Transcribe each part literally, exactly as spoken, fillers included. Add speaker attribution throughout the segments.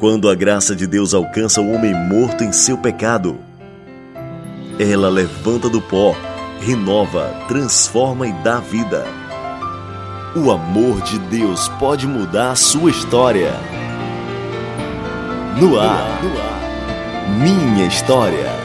Speaker 1: Quando a graça de Deus alcança o homem morto em seu pecado, ela levanta do pó, renova, transforma e dá vida. O amor de Deus pode mudar a sua história. No ar, Minha História.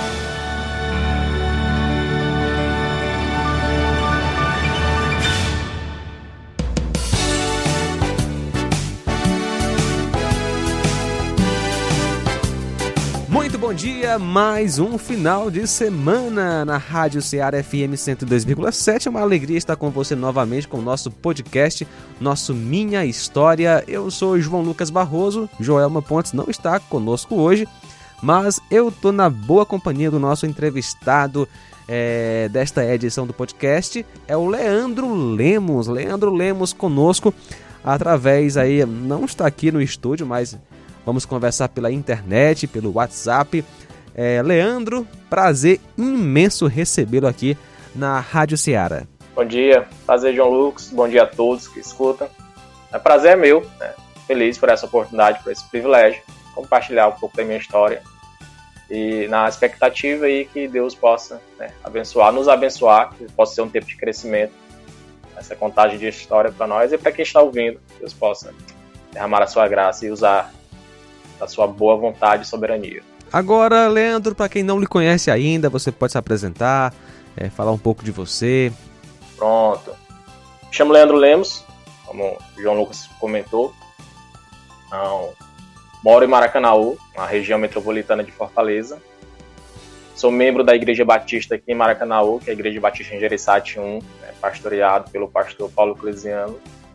Speaker 2: Muito bom dia, mais um final de semana na Rádio Ceará F M cento e dois vírgula sete. É uma alegria estar com você novamente com o nosso podcast, nosso Minha História. Eu sou João Lucas Barroso, Joelma Pontes não está conosco hoje, mas eu estou na boa companhia do nosso entrevistado é, desta edição do podcast, é o Leandro Lemos. Leandro Lemos conosco através aí, não está aqui no estúdio, mas vamos conversar pela internet, pelo WhatsApp. É, Leandro, prazer imenso recebê-lo aqui na Rádio Ceará.
Speaker 3: Bom dia, prazer João Lucas, bom dia a todos que escutam. É prazer é meu, né? Feliz por essa oportunidade, por esse privilégio, compartilhar um pouco da minha história e na expectativa aí que Deus possa, né, abençoar, nos abençoar, que possa ser um tempo de crescimento, essa contagem de história para nós e para quem está ouvindo, Deus possa derramar a sua graça e usar da sua boa vontade e soberania.
Speaker 2: Agora, Leandro, para quem não lhe conhece ainda, você pode se apresentar, é, falar um pouco de você.
Speaker 3: Pronto. Me chamo Leandro Lemos, como o João Lucas comentou. Então, moro em Maracanaú, na região metropolitana de Fortaleza. Sou membro da Igreja Batista aqui em Maracanaú, que é a Igreja Batista em Gereissati um, né, pastoreado pelo pastor Paulo Clesiano.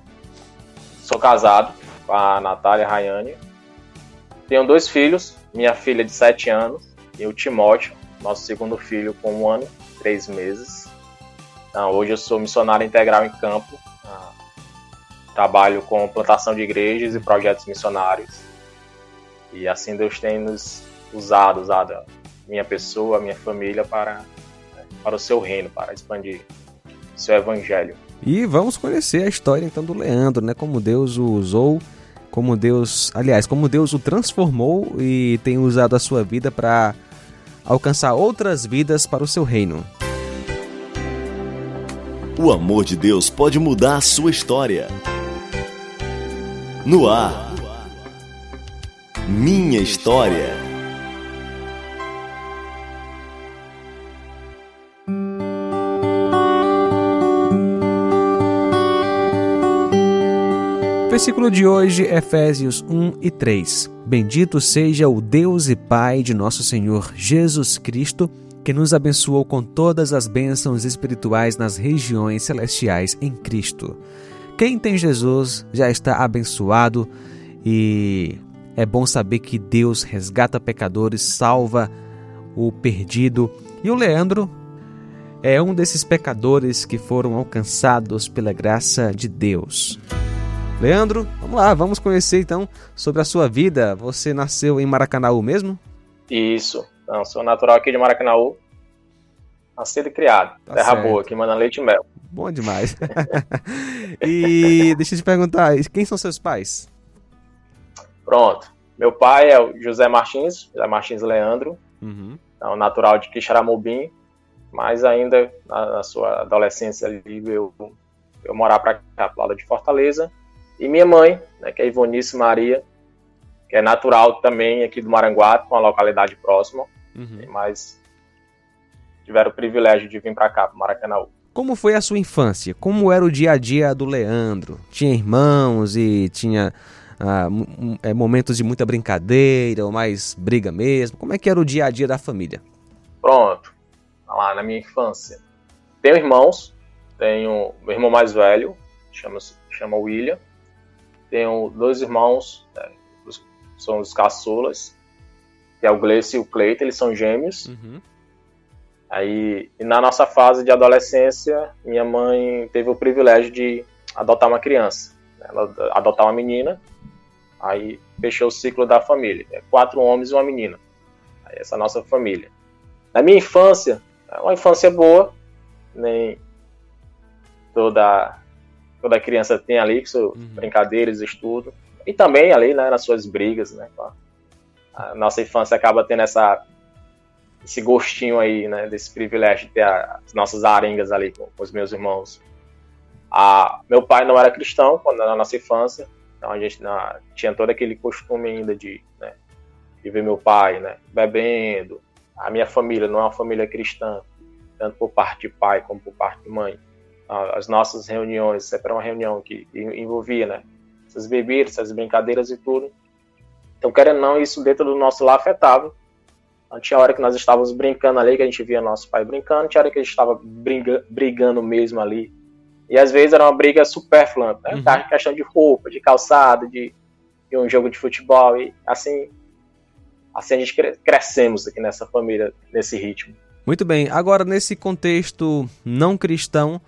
Speaker 3: Sou casado com a Natália Rayane. Tenho dois filhos, minha filha de sete anos e o Timóteo, nosso segundo filho com um ano e três meses. Então, hoje eu sou missionário integral em campo, ah, trabalho com plantação de igrejas e projetos missionários. E assim Deus tem nos usado, usado a minha pessoa, a minha família para, para o seu reino, para expandir o seu evangelho.
Speaker 2: E vamos conhecer a história então do Leandro, né? Como Deus o usou, como Deus, aliás, como Deus o transformou e tem usado a sua vida para alcançar outras vidas para o seu reino.
Speaker 1: O amor de Deus pode mudar a sua história. No ar, Minha História.
Speaker 2: Versículo de hoje, Efésios um e três. Bendito seja o Deus e Pai de nosso Senhor Jesus Cristo, que nos abençoou com todas as bênçãos espirituais nas regiões celestiais em Cristo. Quem tem Jesus já está abençoado e é bom saber que Deus resgata pecadores, salva o perdido. E o Leandro é um desses pecadores que foram alcançados pela graça de Deus. Leandro, vamos lá, vamos conhecer então sobre a sua vida. Você nasceu em Maracanaú mesmo?
Speaker 3: Isso, não, sou natural aqui de Maracanaú, nascido e criado, tá terra certo. Boa, que manda leite e mel.
Speaker 2: Bom demais. E deixa eu te perguntar, quem são seus pais?
Speaker 3: Pronto, meu pai é o José Martins, José Martins Leandro,
Speaker 2: uhum.
Speaker 3: Então, natural de Quixaramobim, mas ainda na, na sua adolescência ali eu, eu morar para cá, pro lado de Fortaleza. E minha mãe, né, que é Ivonice Maria, que é natural também aqui do Maranguape, uma localidade próxima,
Speaker 2: uhum.
Speaker 3: mas tiveram o privilégio de vir para cá, para Maracanaú.
Speaker 2: Como foi a sua infância? Como era o dia a dia do Leandro? Tinha irmãos e tinha ah, m- m- momentos de muita brincadeira ou mais briga mesmo? Como é que era o dia a dia da família?
Speaker 3: Pronto, lá na minha infância. Tenho irmãos, tenho meu irmão mais velho, chama, chama William. Tenho dois irmãos, né, são os caçulas, que é o Gleice e o Cleiton, eles são gêmeos.
Speaker 2: Uhum.
Speaker 3: Aí, e na nossa fase de adolescência, minha mãe teve o privilégio de adotar uma criança, né, ela adotar uma menina, aí fechou o ciclo da família, é quatro homens e uma menina, aí essa é a nossa família. Na minha infância, é uma infância boa, nem toda... toda criança tem ali, que são
Speaker 2: uhum.
Speaker 3: brincadeiras, estudo. E também ali, né, nas suas brigas, né? A nossa infância acaba tendo essa, esse gostinho aí, né, desse privilégio de ter as nossas arengas ali com, com os meus irmãos. A, meu pai não era cristão quando na nossa infância, então a gente na, tinha todo aquele costume ainda de, né, de ver meu pai, né, bebendo. A minha família não é uma família cristã, tanto por parte de pai como por parte de mãe. As nossas reuniões, sempre era uma reunião que envolvia, né, essas bebidas, essas brincadeiras e tudo. Então, querendo ou não, isso dentro do nosso lar afetava. Então, tinha hora que nós estávamos brincando ali, que a gente via nosso pai brincando, tinha hora que a gente estava briga, brigando mesmo ali. E às vezes era uma briga supérflua, né? Uhum. Questão de roupa, de calçado, de, de um jogo de futebol. E assim, assim a gente cre- crescemos aqui nessa família, nesse ritmo.
Speaker 2: Muito bem. Agora, nesse contexto não cristão,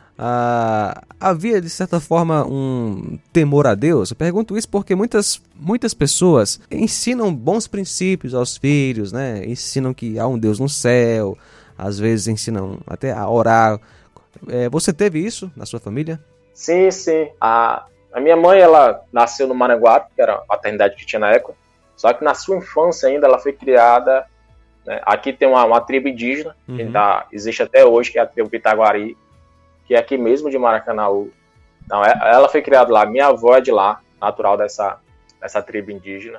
Speaker 2: Ah, havia, de certa forma, um temor a Deus? Eu pergunto isso porque muitas, muitas pessoas ensinam bons princípios aos filhos, né? Ensinam que há um Deus no céu, às vezes ensinam até a orar. É, você teve isso na sua família?
Speaker 3: Sim, sim. A, a minha mãe, ela nasceu no Maranguape, que era a maternidade que tinha na época, só que na sua infância ainda ela foi criada, né? Aqui tem uma, uma tribo indígena, uhum. que ainda existe até hoje, que é a tribo Pitaguari, que é aqui mesmo de Maracanaú. Então, ela foi criada lá, minha avó é de lá, natural dessa, dessa tribo indígena.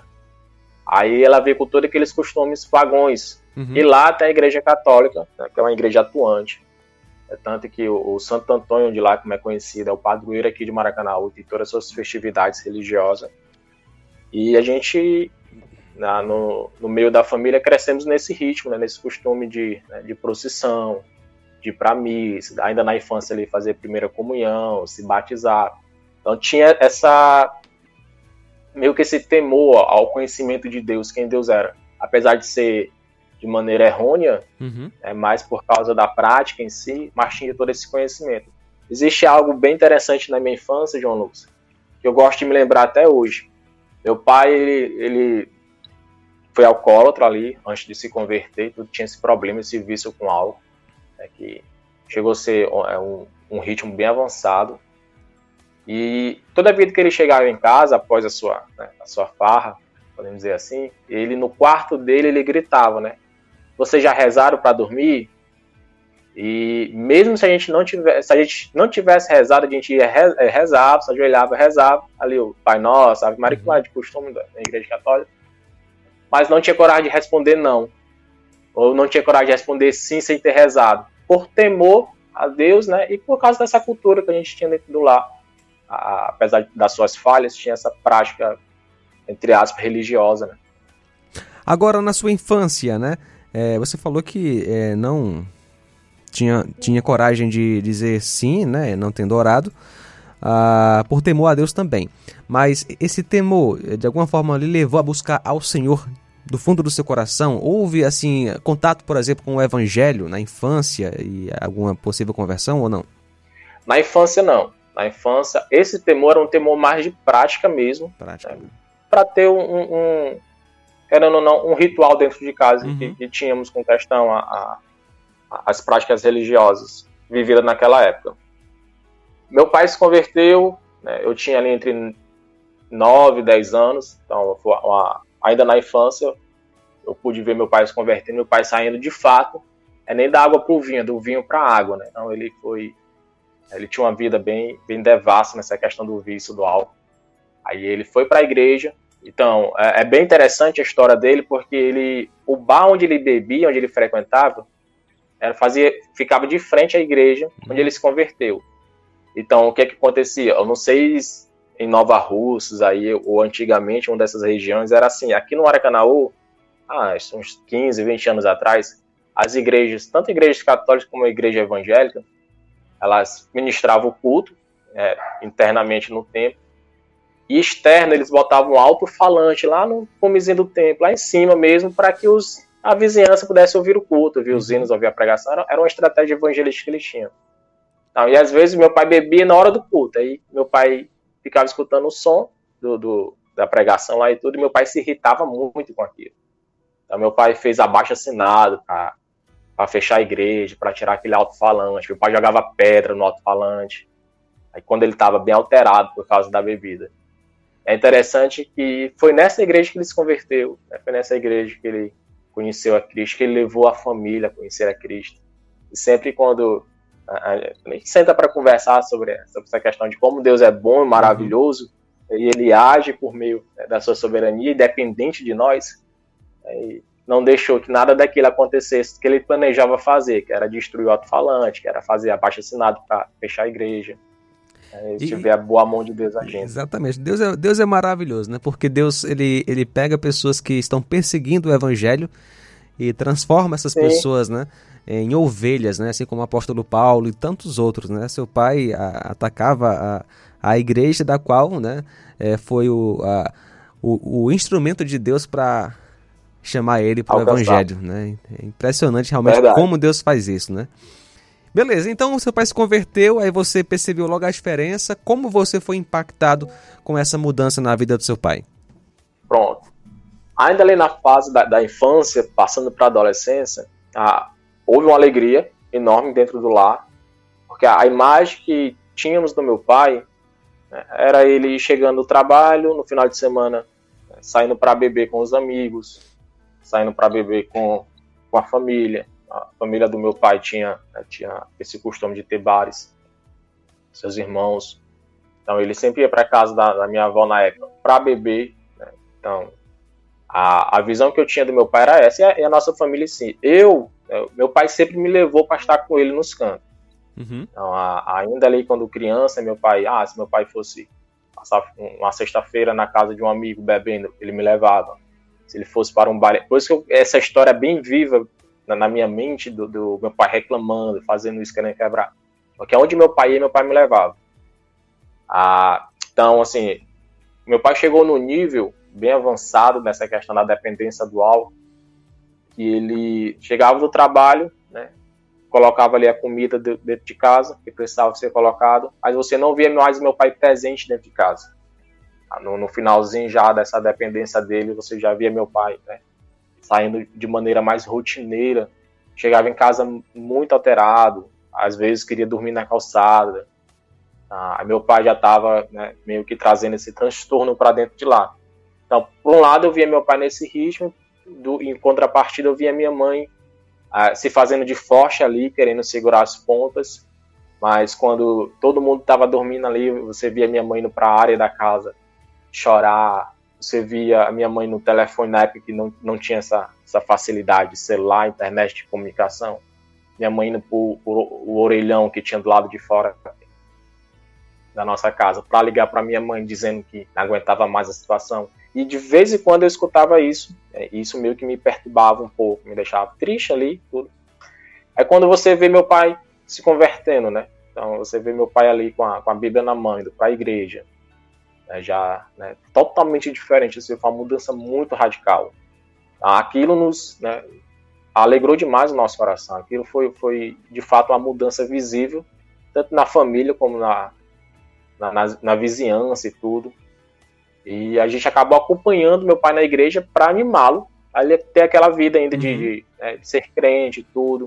Speaker 3: Aí ela veio com todos aqueles costumes pagões. Uhum. E lá tem a igreja católica, né, que é uma igreja atuante. É tanto que o, o Santo Antônio de lá, como é conhecido, é o padroeiro aqui de Maracanaú, tem todas as suas festividades religiosas. E a gente, na, no, no meio da família, crescemos nesse ritmo, né, nesse costume de, né, de procissão, de ir para missa, ainda na infância ali fazer primeira comunhão, se batizar. Então tinha essa meio que esse temor ao conhecimento de Deus, quem Deus era. Apesar de ser de maneira errônea, uhum. é mais por causa da prática em si, mas tinha todo esse conhecimento. Existe algo bem interessante na minha infância, João Lucas, que eu gosto de me lembrar até hoje. Meu pai, ele, ele foi alcoólatra ali, antes de se converter, tudo tinha esse problema, esse vício com álcool. É que chegou a ser um, um ritmo bem avançado. E toda vida que ele chegava em casa, após a sua, né, a sua farra, podemos dizer assim, ele no quarto dele, ele gritava, né? Vocês já rezaram para dormir? E mesmo se a gente não tivesse, se a gente não tivesse rezado, a gente ia rezar, se ajoelhava, rezava, ali o Pai Nosso, Ave Maria, que lá de costume da Igreja Católica, mas não tinha coragem de responder não. Ou não tinha coragem de responder sim sem ter rezado, por temor a Deus, né? E por causa dessa cultura que a gente tinha dentro do lar. A, apesar das suas falhas, tinha essa prática, entre aspas, religiosa, né?
Speaker 2: Agora, na sua infância, né? É, você falou que é, não tinha, tinha coragem de dizer sim, né? Não tendo orado, ah, por temor a Deus também. Mas esse temor, de alguma forma, lhe levou a buscar ao Senhor do fundo do seu coração? Houve, assim, contato, por exemplo, com o Evangelho na infância e alguma possível conversão ou não?
Speaker 3: Na infância, não. Na infância, esse temor era um temor mais de prática mesmo.
Speaker 2: Prática. Né?
Speaker 3: Para ter um, um, querendo ou não, um ritual dentro de casa, uhum. que, que tínhamos com questão a, a, a, as práticas religiosas vividas naquela época. Meu pai se converteu, né, eu tinha ali entre nove e dez anos, então foi uma, ainda na infância, eu pude ver meu pai se convertendo, meu pai saindo de fato, é nem da água para o vinho, é do vinho para a água, né? Então ele foi, ele tinha uma vida bem, bem devassa nessa questão do vício, do álcool. Aí ele foi para a igreja. Então é, é bem interessante a história dele, porque ele, o bar onde ele bebia, onde ele frequentava, era, fazia, ficava de frente à igreja onde ele se converteu. Então o que é que acontecia? Eu não sei em Nova Russas, aí, ou antigamente, uma dessas regiões, era assim, aqui no Maracanaú, ah, uns quinze, vinte anos atrás, as igrejas, tanto igrejas católicas como a igreja evangélica, elas ministravam o culto, é, internamente no templo, e externo eles botavam um alto-falante lá no comezinho do templo, lá em cima mesmo, para que os, a vizinhança pudesse ouvir o culto, ouvir os hinos, ouvir a pregação. Era, era uma estratégia evangelística que eles tinham. Então, e às vezes meu pai bebia na hora do culto, aí meu pai ficava escutando o som do, do, da pregação lá e tudo, e meu pai se irritava muito com aquilo. Então meu pai fez abaixo-assinado para fechar a igreja, para tirar aquele alto-falante. Meu pai jogava pedra no alto-falante. Aí quando ele estava bem alterado por causa da bebida. é interessante que foi nessa igreja que ele se converteu, né? Foi nessa igreja que ele conheceu a Cristo, que ele levou a família a conhecer a Cristo. E sempre quando a, a gente senta para conversar sobre, sobre essa questão de como Deus é bom e maravilhoso, uhum. e ele age por meio, né, da sua soberania, independente de nós, né, não deixou que nada daquilo acontecesse que ele planejava fazer, que era destruir o alto-falante, que era fazer abaixo-assinado para fechar a igreja. É, se tiver a boa mão de Deus agindo.
Speaker 2: Exatamente. Deus é, Deus é maravilhoso, né? Porque Deus, ele, ele pega pessoas que estão perseguindo o evangelho e transforma essas Sim. pessoas, né, em ovelhas, né? Assim como o apóstolo Paulo e tantos outros, né? Seu pai a, atacava a, a igreja da qual, né, é, foi o, a, o, o instrumento de Deus para chamar ele para o evangelho, né? É impressionante realmente Verdade. Como Deus faz isso, né? Beleza, então seu pai se converteu, aí você percebeu logo a diferença. Como você foi impactado com essa mudança na vida do seu pai?
Speaker 3: Pronto. Ainda ali na fase da, da infância, passando para a adolescência, ah, houve uma alegria enorme dentro do lar, porque a, a imagem que tínhamos do meu pai, né, era ele chegando do trabalho, no final de semana, né, saindo para beber com os amigos, saindo para beber com, com a família. A família do meu pai tinha, né, tinha esse costume de ter bares, seus irmãos. Então ele sempre ia para casa da, da minha avó na época para beber, né? Então a, a visão que eu tinha do meu pai era essa, e a, e a nossa família sim. Eu, eu, meu pai sempre me levou para estar com ele nos cantos. Uhum. Então a, ainda ali quando criança, meu pai, ah, se meu pai fosse passar uma sexta-feira na casa de um amigo bebendo, ele me levava. Se ele fosse para um bar, por isso que eu, essa história é bem viva na minha mente do, do meu pai reclamando, fazendo isso, querendo quebrar. Porque onde meu pai ia, meu pai me levava. Ah, então, assim, meu pai chegou num nível bem avançado nessa questão da dependência do álcool, que ele chegava do trabalho, né, colocava ali a comida dentro de casa, que precisava ser colocado, mas você não via mais meu pai presente dentro de casa. No, no finalzinho já dessa dependência dele, você já via meu pai, né, saindo de maneira mais rotineira, chegava em casa muito alterado, às vezes queria dormir na calçada. Ah, meu pai já estava, né, meio que trazendo esse transtorno para dentro de lá. Então, por um lado, eu via meu pai nesse ritmo, do, em contrapartida, eu via minha mãe ah, se fazendo de forte ali, querendo segurar as pontas, mas quando todo mundo estava dormindo ali, você via minha mãe indo para a área da casa chorar. Você via a minha mãe no telefone na época que não, não tinha essa, essa facilidade de celular, internet de comunicação. Minha mãe indo pro, pro o orelhão que tinha do lado de fora da nossa casa para ligar para minha mãe dizendo que não aguentava mais a situação. E de vez em quando eu escutava isso. É, isso meio que me perturbava um pouco, me deixava triste ali, tudo. Aí quando você vê meu pai se convertendo, né? Então você vê meu pai ali com a, com a Bíblia na mão, indo para a igreja. É já, né, totalmente diferente, assim, foi uma mudança muito radical. Aquilo nos, né, alegrou demais o nosso coração. Aquilo foi, foi de fato uma mudança visível, tanto na família como na, na, na, na vizinhança e tudo. E a gente acabou acompanhando meu pai na igreja para animá-lo a ele ter aquela vida ainda de, uhum. de, né, de ser crente e tudo.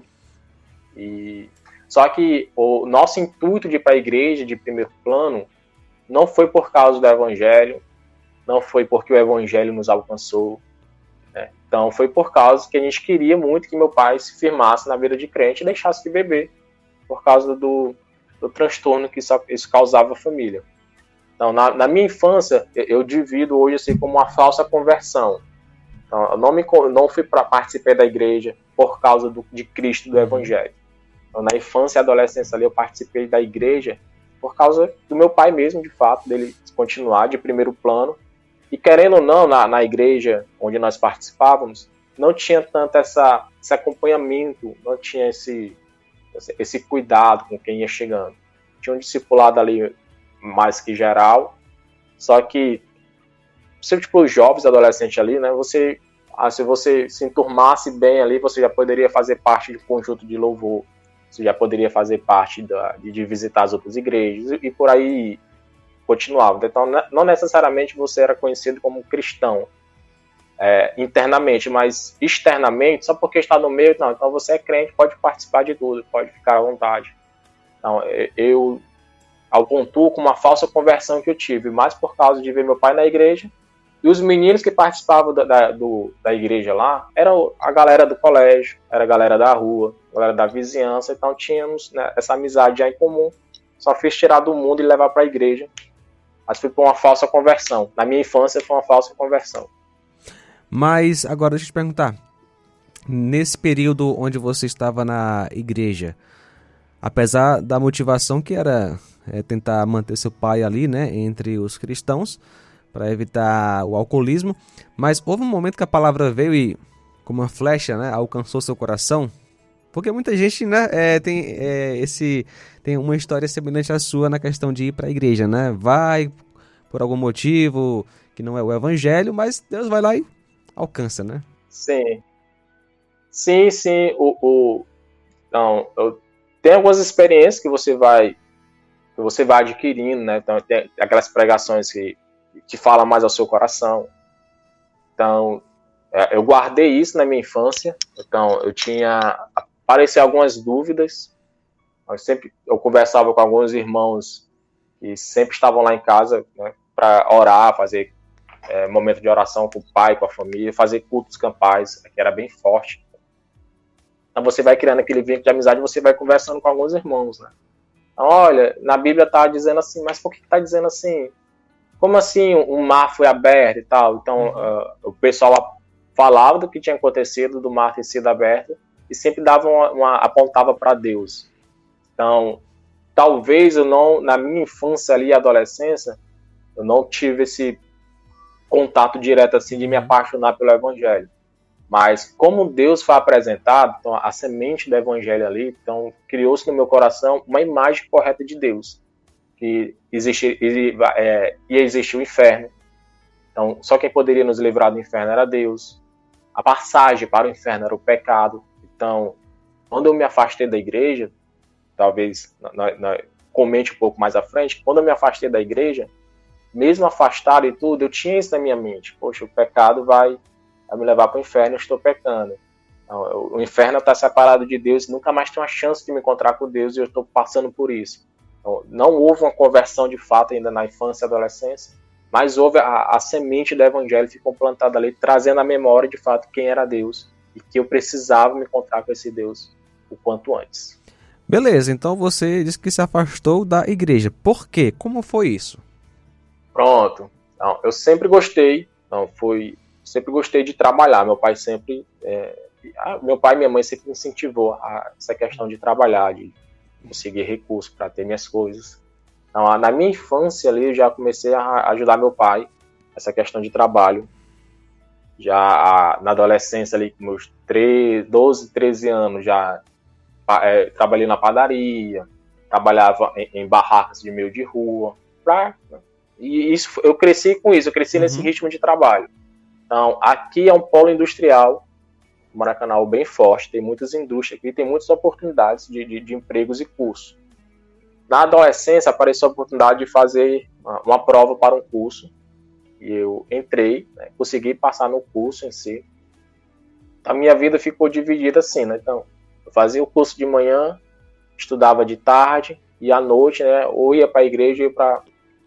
Speaker 3: E, só que o nosso intuito de ir para a igreja de primeiro plano não foi por causa do evangelho, não foi porque o evangelho nos alcançou, né? Então foi por causa que a gente queria muito que meu pai se firmasse na vida de crente e deixasse de beber, por causa do, do transtorno que isso, isso causava à família. Então, na, na minha infância, eu, eu divido hoje assim como uma falsa conversão. Então, eu não, me, não fui para participar da igreja por causa do, de Cristo, do evangelho. Então, na infância e adolescência ali, eu participei da igreja por causa do meu pai mesmo, de fato, dele continuar de primeiro plano. E querendo ou não, na, na igreja onde nós participávamos, não tinha tanto essa, esse acompanhamento, não tinha esse, esse cuidado com quem ia chegando. Tinha um discipulado ali mais que geral, só que se tipo os jovens, adolescentes ali, né, você, ah, se você se enturmasse bem ali, você já poderia fazer parte de um conjunto de louvor, você já poderia fazer parte da, de, de visitar as outras igrejas e, e por aí continuava. Então, não necessariamente você era conhecido como cristão é, internamente, mas externamente, só porque está no meio, não, então você é crente, pode participar de tudo, pode ficar à vontade. Então, eu ao pontuo com uma falsa conversão que eu tive, mais por causa de ver meu pai na igreja. E os meninos que participavam da, da, do, da igreja lá, era a galera do colégio, era a galera da rua, a galera da vizinhança, então tínhamos, né, essa amizade já em comum. Só fiz tirar do mundo e levar para a igreja. Mas foi por uma falsa conversão. Na minha infância foi uma falsa conversão.
Speaker 2: Mas agora deixa eu te perguntar, nesse período onde você estava na igreja, apesar da motivação que era é, tentar manter seu pai ali, né, entre os cristãos, para evitar o alcoolismo, mas houve um momento que a palavra veio e, como uma flecha, né, alcançou seu coração? Porque muita gente, né, é, tem, é, esse, tem uma história semelhante à sua na questão de ir para a igreja, né? Vai por algum motivo que não é o evangelho, mas Deus vai lá e alcança, né?
Speaker 3: Sim. Sim, sim. O, o... Então, eu... Tem algumas experiências que você vai, que você vai adquirindo, né? Então, tem aquelas pregações que que fala mais ao seu coração. Então, eu guardei isso na minha infância. Então, eu tinha... Apareciam algumas dúvidas. Eu sempre eu conversava com alguns irmãos que sempre estavam lá em casa, né, para orar, fazer é, momento de oração com o pai, com a família, fazer cultos campais, que era bem forte. Então, você vai criando aquele vínculo de amizade, você vai conversando com alguns irmãos, né? Então, olha, na Bíblia está dizendo assim, mas por que está dizendo assim? Como assim o mar foi aberto e tal? Então, uh, o pessoal falava do que tinha acontecido, do mar ter sido aberto, e sempre dava uma, uma apontava para Deus. Então, talvez eu não, na minha infância ali, adolescência, eu não tive esse contato direto assim de me apaixonar pelo evangelho. Mas como Deus foi apresentado, então, a semente do evangelho ali, então criou-se no meu coração uma imagem correta de Deus. Que existe, é, ia existir o inferno. Então, só quem poderia nos livrar do inferno era Deus. A passagem para o inferno era o pecado. Então, quando eu me afastei da igreja, talvez na, na, comente um pouco mais à frente, quando eu me afastei da igreja, mesmo afastado e tudo, eu tinha isso na minha mente. Poxa, o pecado vai, vai me levar para o inferno, eu estou pecando. Então, eu, o inferno está separado de Deus, nunca mais tenho a chance de me encontrar com Deus e eu estou passando por isso. Não houve uma conversão de fato ainda na infância e adolescência, mas houve a, a semente do evangelho ficou plantada ali, trazendo à memória de fato quem era Deus e que eu precisava me encontrar com esse Deus o quanto antes.
Speaker 2: Beleza, então você disse que se afastou da igreja. Por quê? Como foi isso?
Speaker 3: Pronto. Então, eu sempre gostei, então, foi, sempre gostei de trabalhar. Meu pai sempre, é, meu pai e minha mãe sempre incentivou a, essa questão de trabalhar, de conseguir recursos para ter minhas coisas. Então, na minha infância ali, eu já comecei a ajudar meu pai essa questão de trabalho. Já na adolescência ali, com meus treze, doze, treze anos, já é, trabalhei na padaria, trabalhava em, em barracas de meio de rua. Pra, e isso, eu cresci com isso, eu cresci uhum. nesse ritmo de trabalho. Então, aqui é um polo industrial, Maracanã bem forte, tem muitas indústrias aqui, tem muitas oportunidades de, de, de empregos e cursos. Na adolescência apareceu a oportunidade de fazer uma, uma prova para um curso, e eu entrei, né, consegui passar no curso em si. A minha vida ficou dividida assim, né? Então, eu fazia o curso de manhã, estudava de tarde, e à noite, né, ou ia para a igreja ou ia para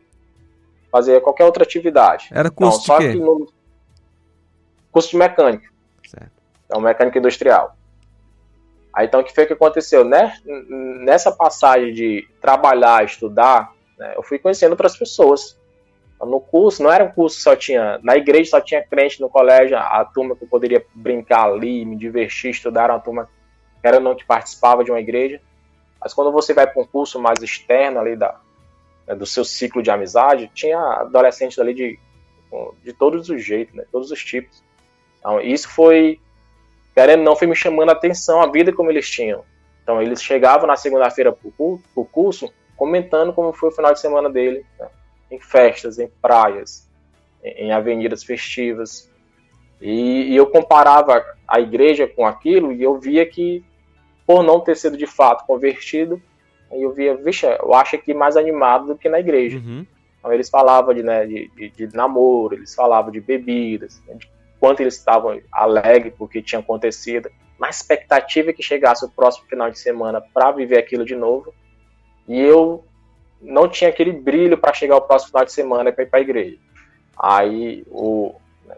Speaker 3: fazer qualquer outra atividade.
Speaker 2: Era curso
Speaker 3: então,
Speaker 2: de quê?
Speaker 3: Que no... Curso de mecânica.
Speaker 2: Certo.
Speaker 3: Então, mecânica industrial. Aí, então, o que foi que aconteceu? Né? Nessa passagem de trabalhar, estudar, né, eu fui conhecendo outras pessoas. No curso, não era um curso que só tinha... Na igreja só tinha crente, no colégio, a turma que eu poderia brincar ali, me divertir, estudar, era uma turma que era não que participava de uma igreja. Mas quando você vai para um curso mais externo ali da, né, do seu ciclo de amizade, tinha adolescentes ali de, de todos os jeitos, né, todos os tipos. Então, isso foi... Querendo não, foi me chamando a atenção, a vida como eles tinham. Então, eles chegavam na segunda-feira para o curso, comentando como foi o final de semana dele, né? Em festas, em praias, em, em avenidas festivas. E, e eu comparava a igreja com aquilo, e eu via que, por não ter sido de fato convertido, eu via, vixe, eu acho aqui mais animado do que na igreja.
Speaker 2: Uhum.
Speaker 3: Então, eles falavam de, né, de, de, de namoro, eles falavam de bebidas, né, de quanto eles estavam alegres porque tinha acontecido, na expectativa que chegasse o próximo final de semana para viver aquilo de novo. E eu não tinha aquele brilho para chegar o próximo final de semana para ir para a igreja. Aí o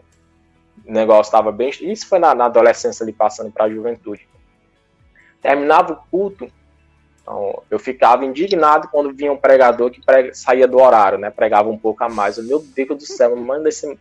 Speaker 3: negócio estava bem... Isso foi na, na adolescência ali, passando para a juventude. Terminava o culto, então, eu ficava indignado quando vinha um pregador que prega, saía do horário, né? Pregava um pouco a mais. Eu, meu Deus do céu, manda esse...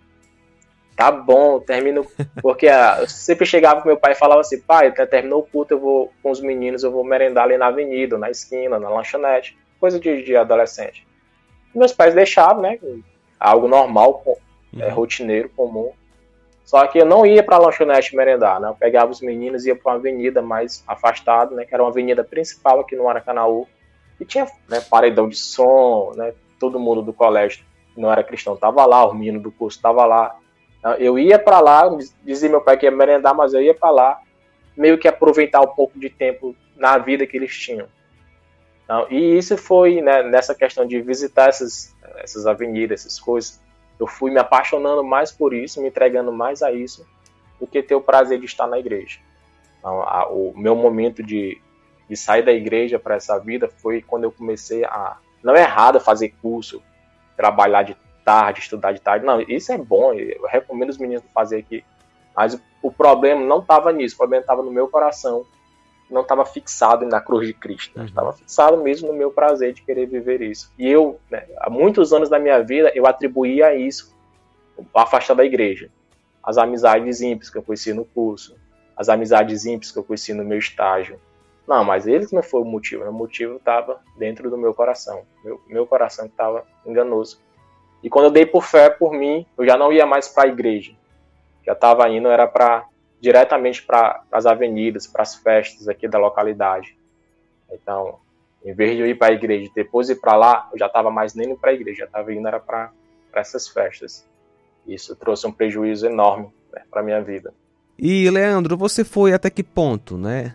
Speaker 3: Tá bom, termino... Porque eu sempre chegava com meu pai e falava assim, pai, terminou o culto, eu vou com os meninos, eu vou merendar ali na avenida, na esquina, na lanchonete. Coisa de, de adolescente. Meus pais deixavam, né? Algo normal, é, rotineiro, comum. Só que eu não ia para a lanchonete merendar, né? Eu pegava os meninos e ia para uma avenida mais afastada, né? Que era uma avenida principal aqui no Maracanaú. E tinha, né, paredão de som, né? Todo mundo do colégio que não era cristão estava lá, o menino do curso estava lá. Eu ia para lá, dizia meu pai que ia merendar, mas eu ia para lá, meio que aproveitar um pouco de tempo na vida que eles tinham. Então, e isso foi, né, nessa questão de visitar essas, essas avenidas, essas coisas. Eu fui me apaixonando mais por isso, me entregando mais a isso, do que ter o prazer de estar na igreja. Então, a, o meu momento de, de sair da igreja para essa vida foi quando eu comecei a... Não é errado fazer curso, trabalhar de tarde, estudar de tarde. Não, isso é bom, eu recomendo os meninos fazer aqui. Mas o, o problema não estava nisso, o problema estava no meu coração, não estava fixado na cruz de Cristo, né? Estava fixado mesmo no meu prazer de querer viver isso. E eu, né, há muitos anos da minha vida, eu atribuía isso, afastar da igreja. As amizades ímpias que eu conheci no curso, as amizades ímpias que eu conheci no meu estágio. Não, mas eles não foi o motivo, o motivo estava dentro do meu coração, meu, meu coração estava enganoso. E quando eu dei por fé por mim, eu já não ia mais para a igreja. Já estava indo, era para... diretamente para as avenidas, para as festas aqui da localidade. Então, em vez de eu ir para a igreja e depois ir para lá, eu já estava mais nem indo para a igreja, já estava indo era para essas festas. Isso trouxe um prejuízo enorme, né, para a minha vida.
Speaker 2: E, Leandro, você foi até que ponto, né,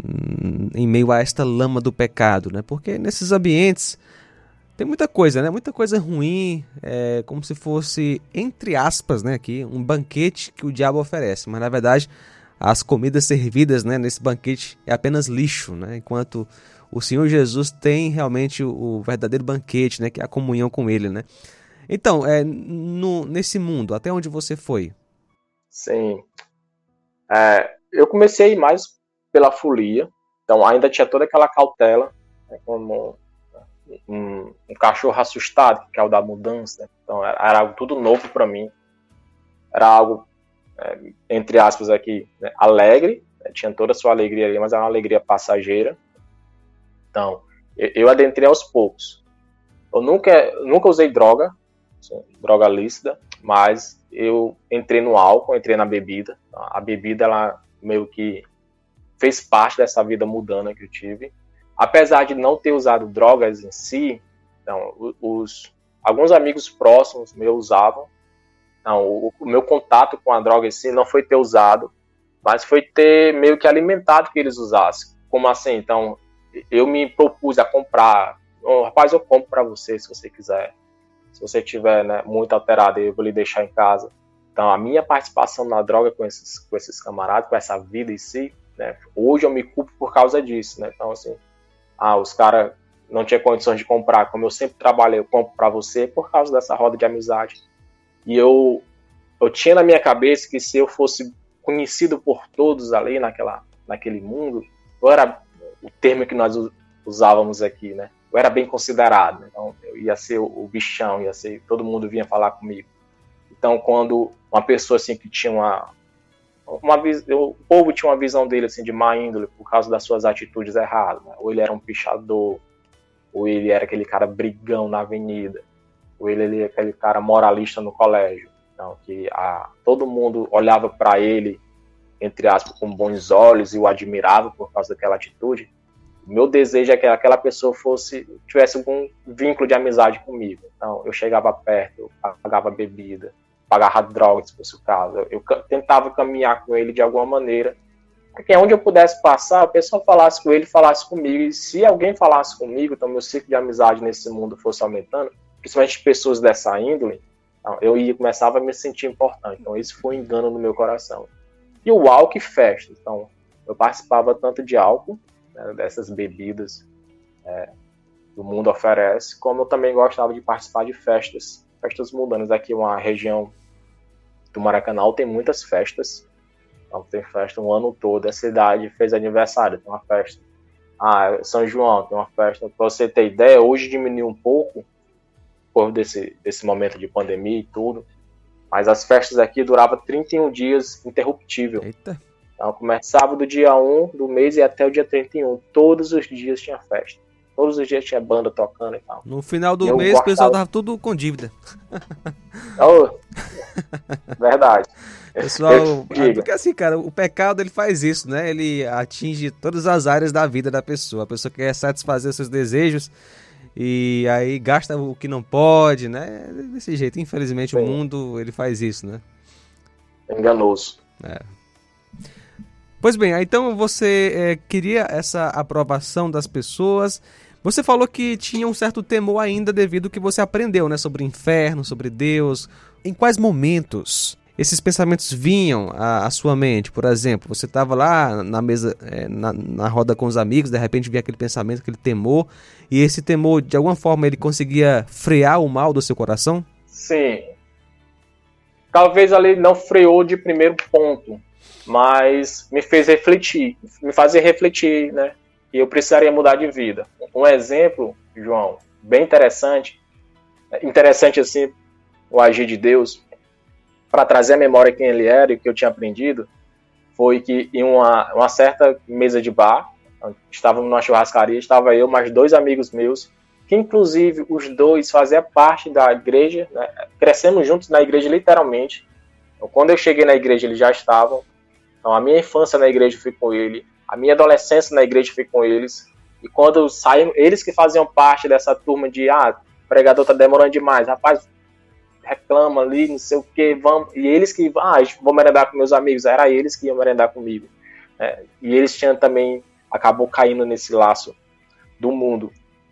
Speaker 2: em meio a esta lama do pecado, né? Porque nesses ambientes tem muita coisa, né? Muita coisa ruim, é como se fosse, entre aspas, né, aqui, um banquete que o diabo oferece. Mas, na verdade, as comidas servidas, né, nesse banquete é apenas lixo, né? Enquanto o Senhor Jesus tem realmente o, o verdadeiro banquete, né, que é a comunhão com Ele, né? Então, é, no, nesse mundo, até onde você foi?
Speaker 3: Sim. É, eu comecei mais pela folia. Então, ainda tinha toda aquela cautela, né, como... Um, um cachorro assustado, que é o da mudança, né? Então era, era algo tudo novo para mim, era algo, é, entre aspas aqui, né, alegre, né? Tinha toda a sua alegria ali, mas era uma alegria passageira. Então eu, eu adentrei aos poucos. Eu nunca, nunca usei droga, assim, droga lícita, mas eu entrei no álcool, entrei na bebida. A bebida, ela meio que fez parte dessa vida mudana que eu tive. Apesar de não ter usado drogas em si, então, os, alguns amigos próximos meus usavam. Então, o, o meu contato com a droga em si não foi ter usado, mas foi ter meio que alimentado que eles usassem. Como assim? Então, eu me propus a comprar. Oh, rapaz, eu compro para você, se você quiser. Se você estiver, né, muito alterado, eu vou lhe deixar em casa. Então, a minha participação na droga com esses, com esses camaradas, com essa vida em si, né, hoje eu me culpo por causa disso, né? Então, assim, ah, os caras não tinham condições de comprar, como eu sempre trabalhei, eu compro para você por causa dessa roda de amizade. E eu, eu tinha na minha cabeça que se eu fosse conhecido por todos ali naquela, naquele mundo, eu era o termo que nós usávamos aqui, né? Eu era bem considerado, né? Então eu ia ser o, o bichão, ia ser, todo mundo vinha falar comigo. Então quando uma pessoa assim que tinha uma Uma, o povo tinha uma visão dele assim, de má índole por causa das suas atitudes erradas, né? Ou ele era um pichador, ou ele era aquele cara brigão na avenida, ou ele, ele era aquele cara moralista no colégio. Então, que a, todo mundo olhava para ele, entre aspas, com bons olhos e o admirava por causa daquela atitude. O meu desejo é que aquela pessoa fosse, tivesse algum vínculo de amizade comigo. Então eu chegava perto, eu pagava bebida, pagava drogas, se fosse o caso. Eu, eu tentava caminhar com ele de alguma maneira, porque onde eu pudesse passar, a pessoa falasse com ele, falasse comigo, e se alguém falasse comigo, então meu ciclo de amizade nesse mundo fosse aumentando, principalmente pessoas dessa índole, então, eu ia, começava a me sentir importante. Então isso foi um engano no meu coração. E o álcool e festa. Então eu participava tanto de álcool, né, dessas bebidas, é, do mundo oferece, como eu também gostava de participar de festas, festas mundanas. Aqui uma região do Maracanã tem muitas festas, então tem festa um ano todo. A cidade fez aniversário, tem uma festa. Ah, São João tem uma festa. Para você ter ideia, hoje diminuiu um pouco por desse, desse momento de pandemia e tudo, mas as festas aqui duravam trinta e um dias interruptível.
Speaker 2: Eita.
Speaker 3: Então começava do dia um do mês e até o dia trinta e um. Todos os dias tinha festa. Todos os dias tinha banda tocando e tal.
Speaker 2: No final do mês gostava... o pessoal tava tudo com dívida.
Speaker 3: Oh, verdade.
Speaker 2: Pessoal, porque assim, cara, o pecado ele faz isso, né? Ele atinge todas as áreas da vida da pessoa. A pessoa quer satisfazer os seus desejos e aí gasta o que não pode, né? Desse jeito, infelizmente. Sim. O mundo ele faz isso, né?
Speaker 3: Enganoso.
Speaker 2: É. Pois bem, então você é, queria essa aprovação das pessoas. Você falou que tinha um certo temor ainda devido ao que você aprendeu, né? Sobre o inferno, sobre Deus. Em quais momentos esses pensamentos vinham à, à sua mente? Por exemplo, você estava lá na mesa, é, na, na roda com os amigos, de repente vinha aquele pensamento, aquele temor, e esse temor, de alguma forma, ele conseguia frear o mal do seu coração?
Speaker 3: Sim. Talvez ali não freou de primeiro ponto, mas me fez refletir, me fazia refletir, né? E eu precisaria mudar de vida. Um exemplo, João, bem interessante, interessante assim, o agir de Deus, para trazer à memória quem ele era e o que eu tinha aprendido, foi que em uma, uma certa mesa de bar, estávamos numa churrascaria, estava eu, mais dois amigos meus, que inclusive os dois faziam parte da igreja, né? Crescemos juntos na igreja literalmente. Então, quando eu cheguei na igreja, eles já estavam. Então, a minha infância na igreja foi com ele, a minha adolescência na igreja foi com eles, e quando saíram, eles que faziam parte dessa turma de, ah, o pregador tá demorando demais, rapaz, reclama ali, não sei o que, vamos, e eles que, ah, vou merendar com meus amigos, era eles que iam merendar comigo, é, e eles tinham também, acabou caindo nesse laço do mundo.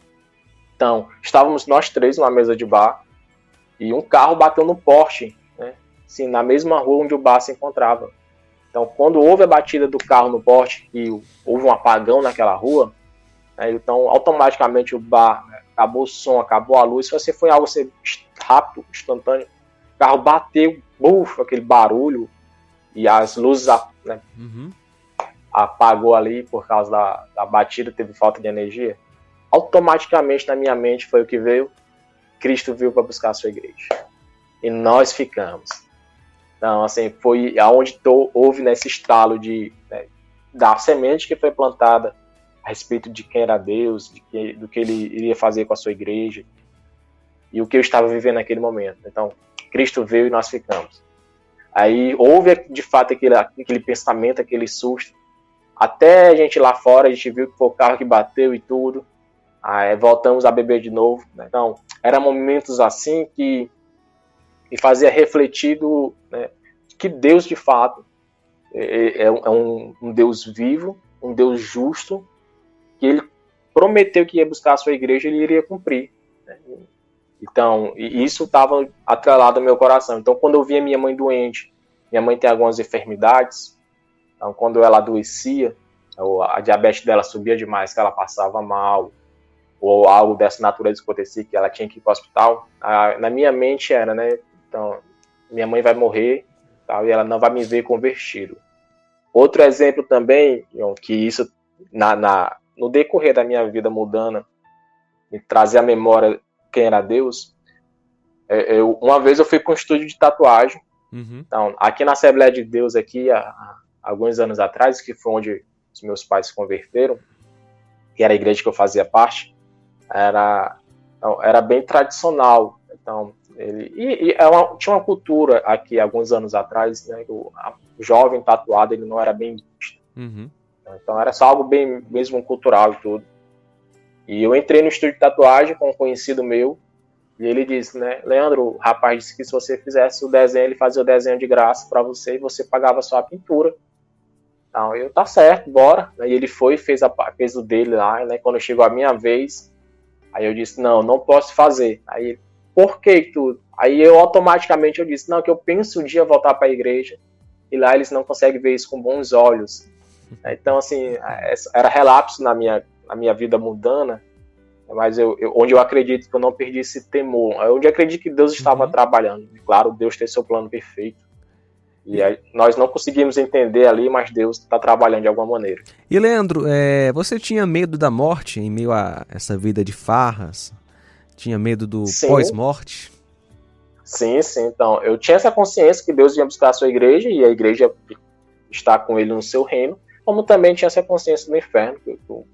Speaker 3: Então, estávamos nós três numa mesa de bar, e um carro bateu no poste, né, assim, na mesma rua onde o bar se encontrava. Então, quando houve a batida do carro no poste e houve um apagão naquela rua, né, então automaticamente o bar, né, acabou o som, acabou a luz. Se você foi algo assim, rápido, instantâneo, o carro bateu, buf, aquele barulho e as luzes, né, uhum. apagou ali por causa da, da batida, teve falta de energia. Automaticamente na minha mente foi o que veio: Cristo veio para buscar a sua igreja. E nós ficamos. Então, assim, foi aonde tô, houve nesse estalo de, né, da semente que foi plantada a respeito de quem era Deus, de que, do que ele iria fazer com a sua igreja e o que eu estava vivendo naquele momento. Então, Cristo veio e nós ficamos. Aí houve, de fato, aquele, aquele pensamento, aquele susto. Até a gente lá fora, a gente viu que foi o carro que bateu e tudo. Aí voltamos a beber de novo. Né? Então, eram momentos assim que me fazia refletir do, né, que Deus, de fato, é, é, um, um Deus vivo, um Deus justo, que ele prometeu que ia buscar a sua igreja e ele iria cumprir. Né? Então, isso estava atrelado ao meu coração. Então, quando eu via minha mãe doente, minha mãe tem algumas enfermidades, então, quando ela adoecia, a diabetes dela subia demais, que ela passava mal, ou algo dessa natureza acontecia, que ela tinha que ir para o hospital, na minha mente era, né, então, minha mãe vai morrer, tal, e ela não vai me ver convertido. Outro exemplo também, que isso, na, na, no decorrer da minha vida mudando, me trazer à memória quem era Deus, é, eu, uma vez eu fui para um estúdio de tatuagem, uhum. Então, aqui na Assembleia de Deus, aqui, há, há alguns anos atrás, que foi onde os meus pais se converteram, que era a igreja que eu fazia parte, era, era bem tradicional. Então, ele, e, e é uma, tinha uma cultura aqui, alguns anos atrás, né, o, a, o jovem tatuado ele não era bem visto. Uhum. Então, era só algo bem mesmo cultural e tudo. E eu entrei no estúdio de tatuagem com um conhecido meu, e ele disse, né, Leandro, o rapaz disse que se você fizesse o desenho, ele fazia o desenho de graça para você e você pagava só a pintura. Então, eu, tá certo, bora. Aí ele foi e fez, a, fez o dele lá, né, quando chegou a minha vez, aí eu disse, não, não posso fazer. Aí ele, por que tudo? Aí eu automaticamente eu disse, não, que eu penso um dia voltar para a igreja, e lá eles não conseguem ver isso com bons olhos. Então, assim, era relapso na minha, na minha vida mundana, mas eu, eu, onde eu acredito que eu não perdi esse temor, onde eu acredito que Deus estava uhum. trabalhando. Claro, Deus tem seu plano perfeito. E aí, nós não conseguimos entender ali, mas Deus está trabalhando de alguma maneira.
Speaker 2: E Leandro, é, você tinha medo da morte em meio a essa vida de farras? Tinha medo do sim. pós-morte?
Speaker 3: Sim, sim. Então, eu tinha essa consciência que Deus ia buscar a sua igreja e a igreja está com ele no seu reino, como também tinha essa consciência do inferno, que o,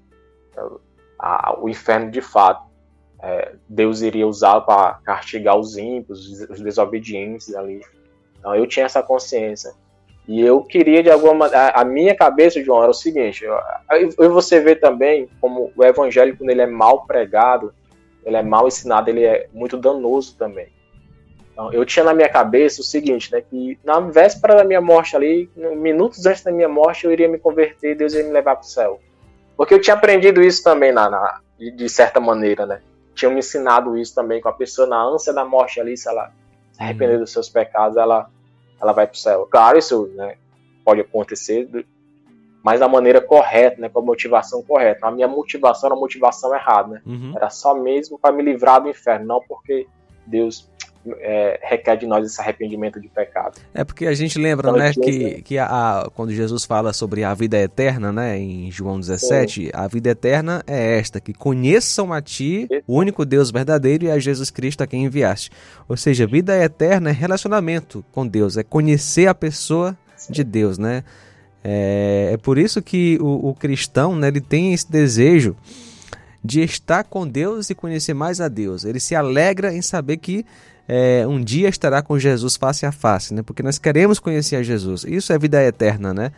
Speaker 3: a, o inferno de fato, é, Deus iria usá-lo para castigar os ímpios, os desobedientes ali. Então, eu tinha essa consciência. E eu queria, de alguma maneira... A minha cabeça, João, era o seguinte... E você vê também como o evangelho, quando ele é mal pregado, ele é mal ensinado, ele é muito danoso também. Então, eu tinha na minha cabeça o seguinte, né? Que na véspera da minha morte ali, minutos antes da minha morte, eu iria me converter e Deus ia me levar para o céu. Porque eu tinha aprendido isso também, na, na, de, de certa maneira, né? Tinham me ensinado isso também, com a pessoa na ânsia da morte ali, se ela... se arrepender dos seus pecados, ela, ela vai para o céu. Claro, isso, né, pode acontecer, mas da maneira correta, né, com a motivação correta. A minha motivação era a motivação errada, né? Uhum. Era só mesmo para me livrar do inferno, não porque Deus é, requer de nós esse arrependimento de pecado.
Speaker 2: É porque a gente lembra, então, né, que, que a, a, quando Jesus fala sobre a vida eterna, né, em João dezessete, sim. a vida eterna é esta, que conheçam a Ti, o único Deus verdadeiro, e a Jesus Cristo a quem enviaste. Ou seja, vida eterna é relacionamento com Deus, é conhecer a pessoa sim. de Deus, né? É, é por isso que o, o cristão, né, ele tem esse desejo de estar com Deus e conhecer mais a Deus. Ele se alegra em saber que É, um dia estará com Jesus face a face, né? Porque nós queremos conhecer a Jesus. Isso é vida eterna, né?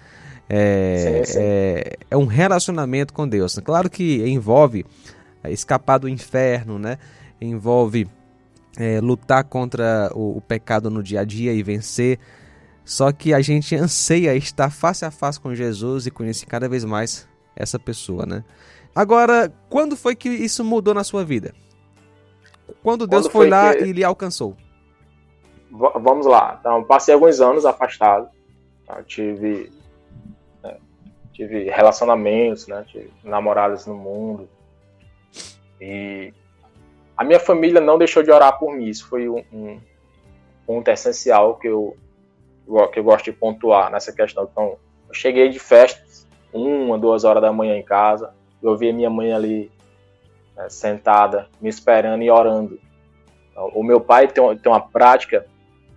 Speaker 2: É, sim, sim. é, é um relacionamento com Deus. Claro que envolve escapar do inferno, né? Envolve é, lutar contra o, o pecado no dia a dia e vencer. Só que a gente anseia estar face a face com Jesus e conhecer cada vez mais essa pessoa, né? Agora, quando foi que isso mudou na sua vida? Quando Deus Quando foi, foi lá que... e lhe alcançou?
Speaker 3: V- vamos lá. Então, passei alguns anos afastado. Tá? Tive, né, tive relacionamentos, né? Tive namoradas no mundo. E a minha família não deixou de orar por mim. Isso foi um, um ponto essencial que eu, que eu gosto de pontuar nessa questão. Então, eu cheguei de festas, uma, duas horas da manhã em casa. Eu vi a minha mãe ali É, sentada, me esperando e orando. O meu pai tem, tem uma prática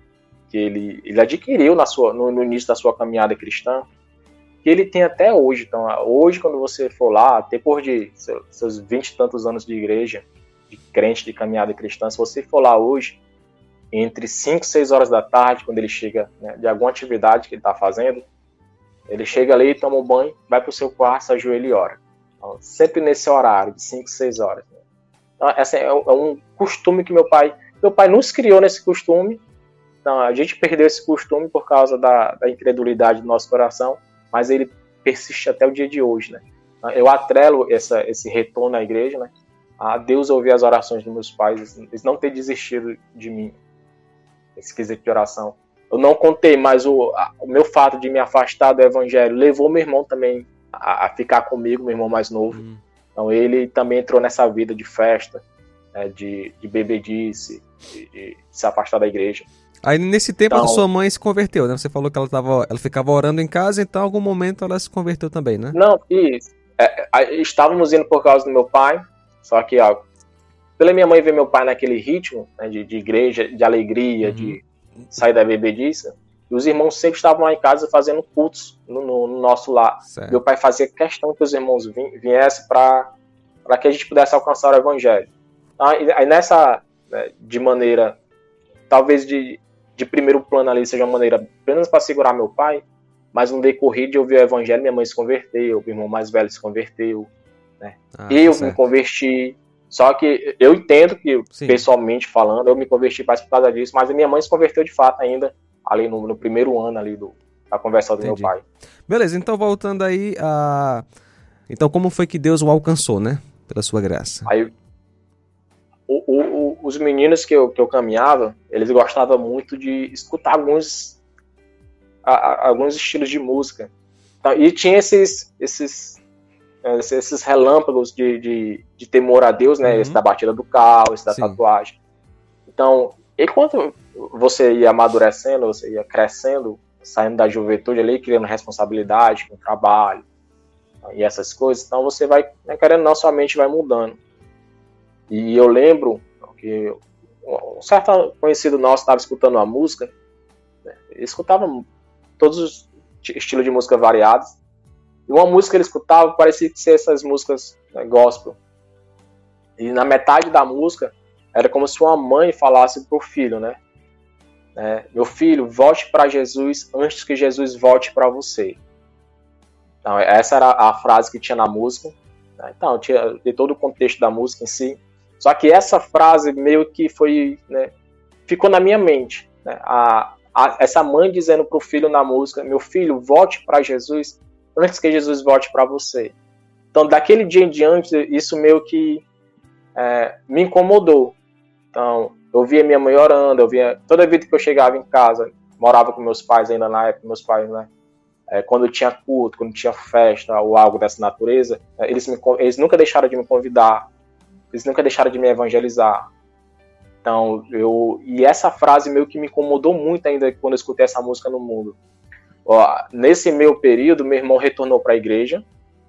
Speaker 3: que ele, ele adquiriu na sua, no, no início da sua caminhada cristã, que ele tem até hoje. Então, hoje, quando você for lá, depois de seus, seus vinte e tantos anos de igreja, de crente, de caminhada cristã, se você for lá hoje, entre cinco e seis horas da tarde, quando ele chega, né, de alguma atividade que ele está fazendo, ele chega ali, toma um banho, vai para o seu quarto, se ajoelha e ora. Então, sempre nesse horário, de cinco, seis horas. Né? Então, esse é um costume que meu pai... Meu pai nos criou nesse costume. Então, a gente perdeu esse costume por causa da, da incredulidade do nosso coração, mas ele persiste até o dia de hoje. Né? Então, eu atrelo essa, esse retorno à igreja, né, a Deus ouvir as orações dos meus pais, eles não ter desistido de mim, esse quesito de oração. Eu não contei, mas o, a, o meu fato de me afastar do evangelho levou meu irmão também a, a ficar comigo, meu irmão mais novo. Hum. Então ele também entrou nessa vida de festa, né, de, de bebedice, de, de se afastar da igreja.
Speaker 2: Aí nesse tempo então, a sua mãe se converteu, né? Você falou que ela, tava, ela ficava orando em casa, então em algum momento ela se converteu também, né?
Speaker 3: Não, isso. É, é, estávamos indo por causa do meu pai, só que ó, pela minha mãe ver meu pai naquele ritmo, né, de, de igreja, de alegria, uhum. de sair da bebedice, e os irmãos sempre estavam lá em casa fazendo cultos no, no, no nosso lar. Certo. Meu pai fazia questão que os irmãos viessem para que a gente pudesse alcançar o evangelho. Aí, aí nessa, né, de maneira, talvez de, de primeiro plano ali, seja uma maneira apenas para segurar meu pai, mas no decorrer de ouvir o evangelho, minha mãe se converteu, o irmão mais velho se converteu, né? Ah, eu tá me converti. Só que eu entendo que, sim, pessoalmente falando, eu me converti mais por causa disso, mas a minha mãe se converteu de fato ainda, ali no, no primeiro ano ali do, da conversão do Entendi. Meu pai.
Speaker 2: Beleza, então voltando aí a... Então como foi que Deus o alcançou, né? Pela sua graça.
Speaker 3: Aí, o, o, o, os meninos que eu, que eu caminhava, eles gostavam muito de escutar alguns, a, a, alguns estilos de música. Então, e tinha esses... esses esses relâmpagos de, de, de temor a Deus, né? Uhum. Esse da batida do carro, esse da Sim. tatuagem. Então, enquanto você ia amadurecendo, você ia crescendo, saindo da juventude ali, criando responsabilidade com o trabalho e essas coisas, então você vai, né, querendo não, sua mente vai mudando. E eu lembro que um certo conhecido nosso estava escutando uma música, né, ele escutava todos os estilos de música variados, e uma música que ele escutava parecia ser essas músicas, né, gospel. E na metade da música era como se uma mãe falasse pro filho, né? É, meu filho, volte para Jesus antes que Jesus volte para você. Então, essa era a frase que tinha na música. Né? Então, tinha de todo o contexto da música em si. Só que essa frase meio que foi, né, ficou na minha mente. Né? A, a, essa mãe dizendo pro filho na música, meu filho, volte para Jesus antes que Jesus volte para você. Então, daquele dia em diante, isso meio que é, me incomodou. Então, eu via minha mãe orando, eu via toda vida que eu chegava em casa, morava com meus pais ainda na época, meus pais, né? É, quando tinha culto, quando tinha festa ou algo dessa natureza, eles, me, eles nunca deixaram de me convidar, eles nunca deixaram de me evangelizar. Então, eu, e essa frase meio que me incomodou muito ainda quando eu escutei essa música no mundo. Ó, nesse meu período, meu irmão retornou para a igreja,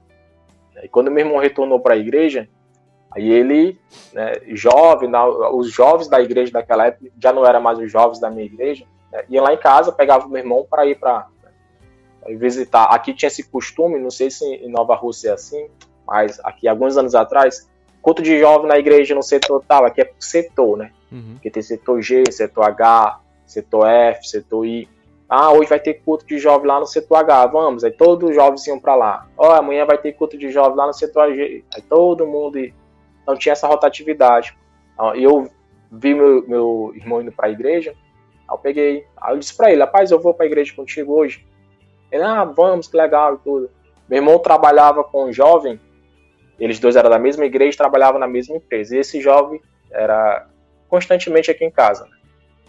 Speaker 3: e quando meu irmão retornou para a igreja, aí ele, né, jovem, os jovens da igreja daquela época, já não eram mais os jovens da minha igreja, né, iam lá em casa, pegava o meu irmão para ir para visitar. Aqui tinha esse costume, não sei se em Nova Rússia é assim, mas aqui, alguns anos atrás, culto de jovem na igreja no setor tal, aqui é por setor, né? Uhum. Porque tem setor G, setor H, setor F, setor I. Ah, hoje vai ter culto de jovem lá no setor H, vamos. Aí todos os jovens iam para lá. Ó, oh, amanhã vai ter culto de jovem lá no setor G. Aí todo mundo ia. Então tinha essa rotatividade. E eu vi meu, meu irmão indo para a igreja, aí eu peguei, aí eu disse para ele, rapaz, eu vou para a igreja contigo hoje. Ele, ah, vamos, que legal e tudo. Meu irmão trabalhava com um jovem, eles dois eram da mesma igreja, trabalhavam na mesma empresa. E esse jovem era constantemente aqui em casa. Né?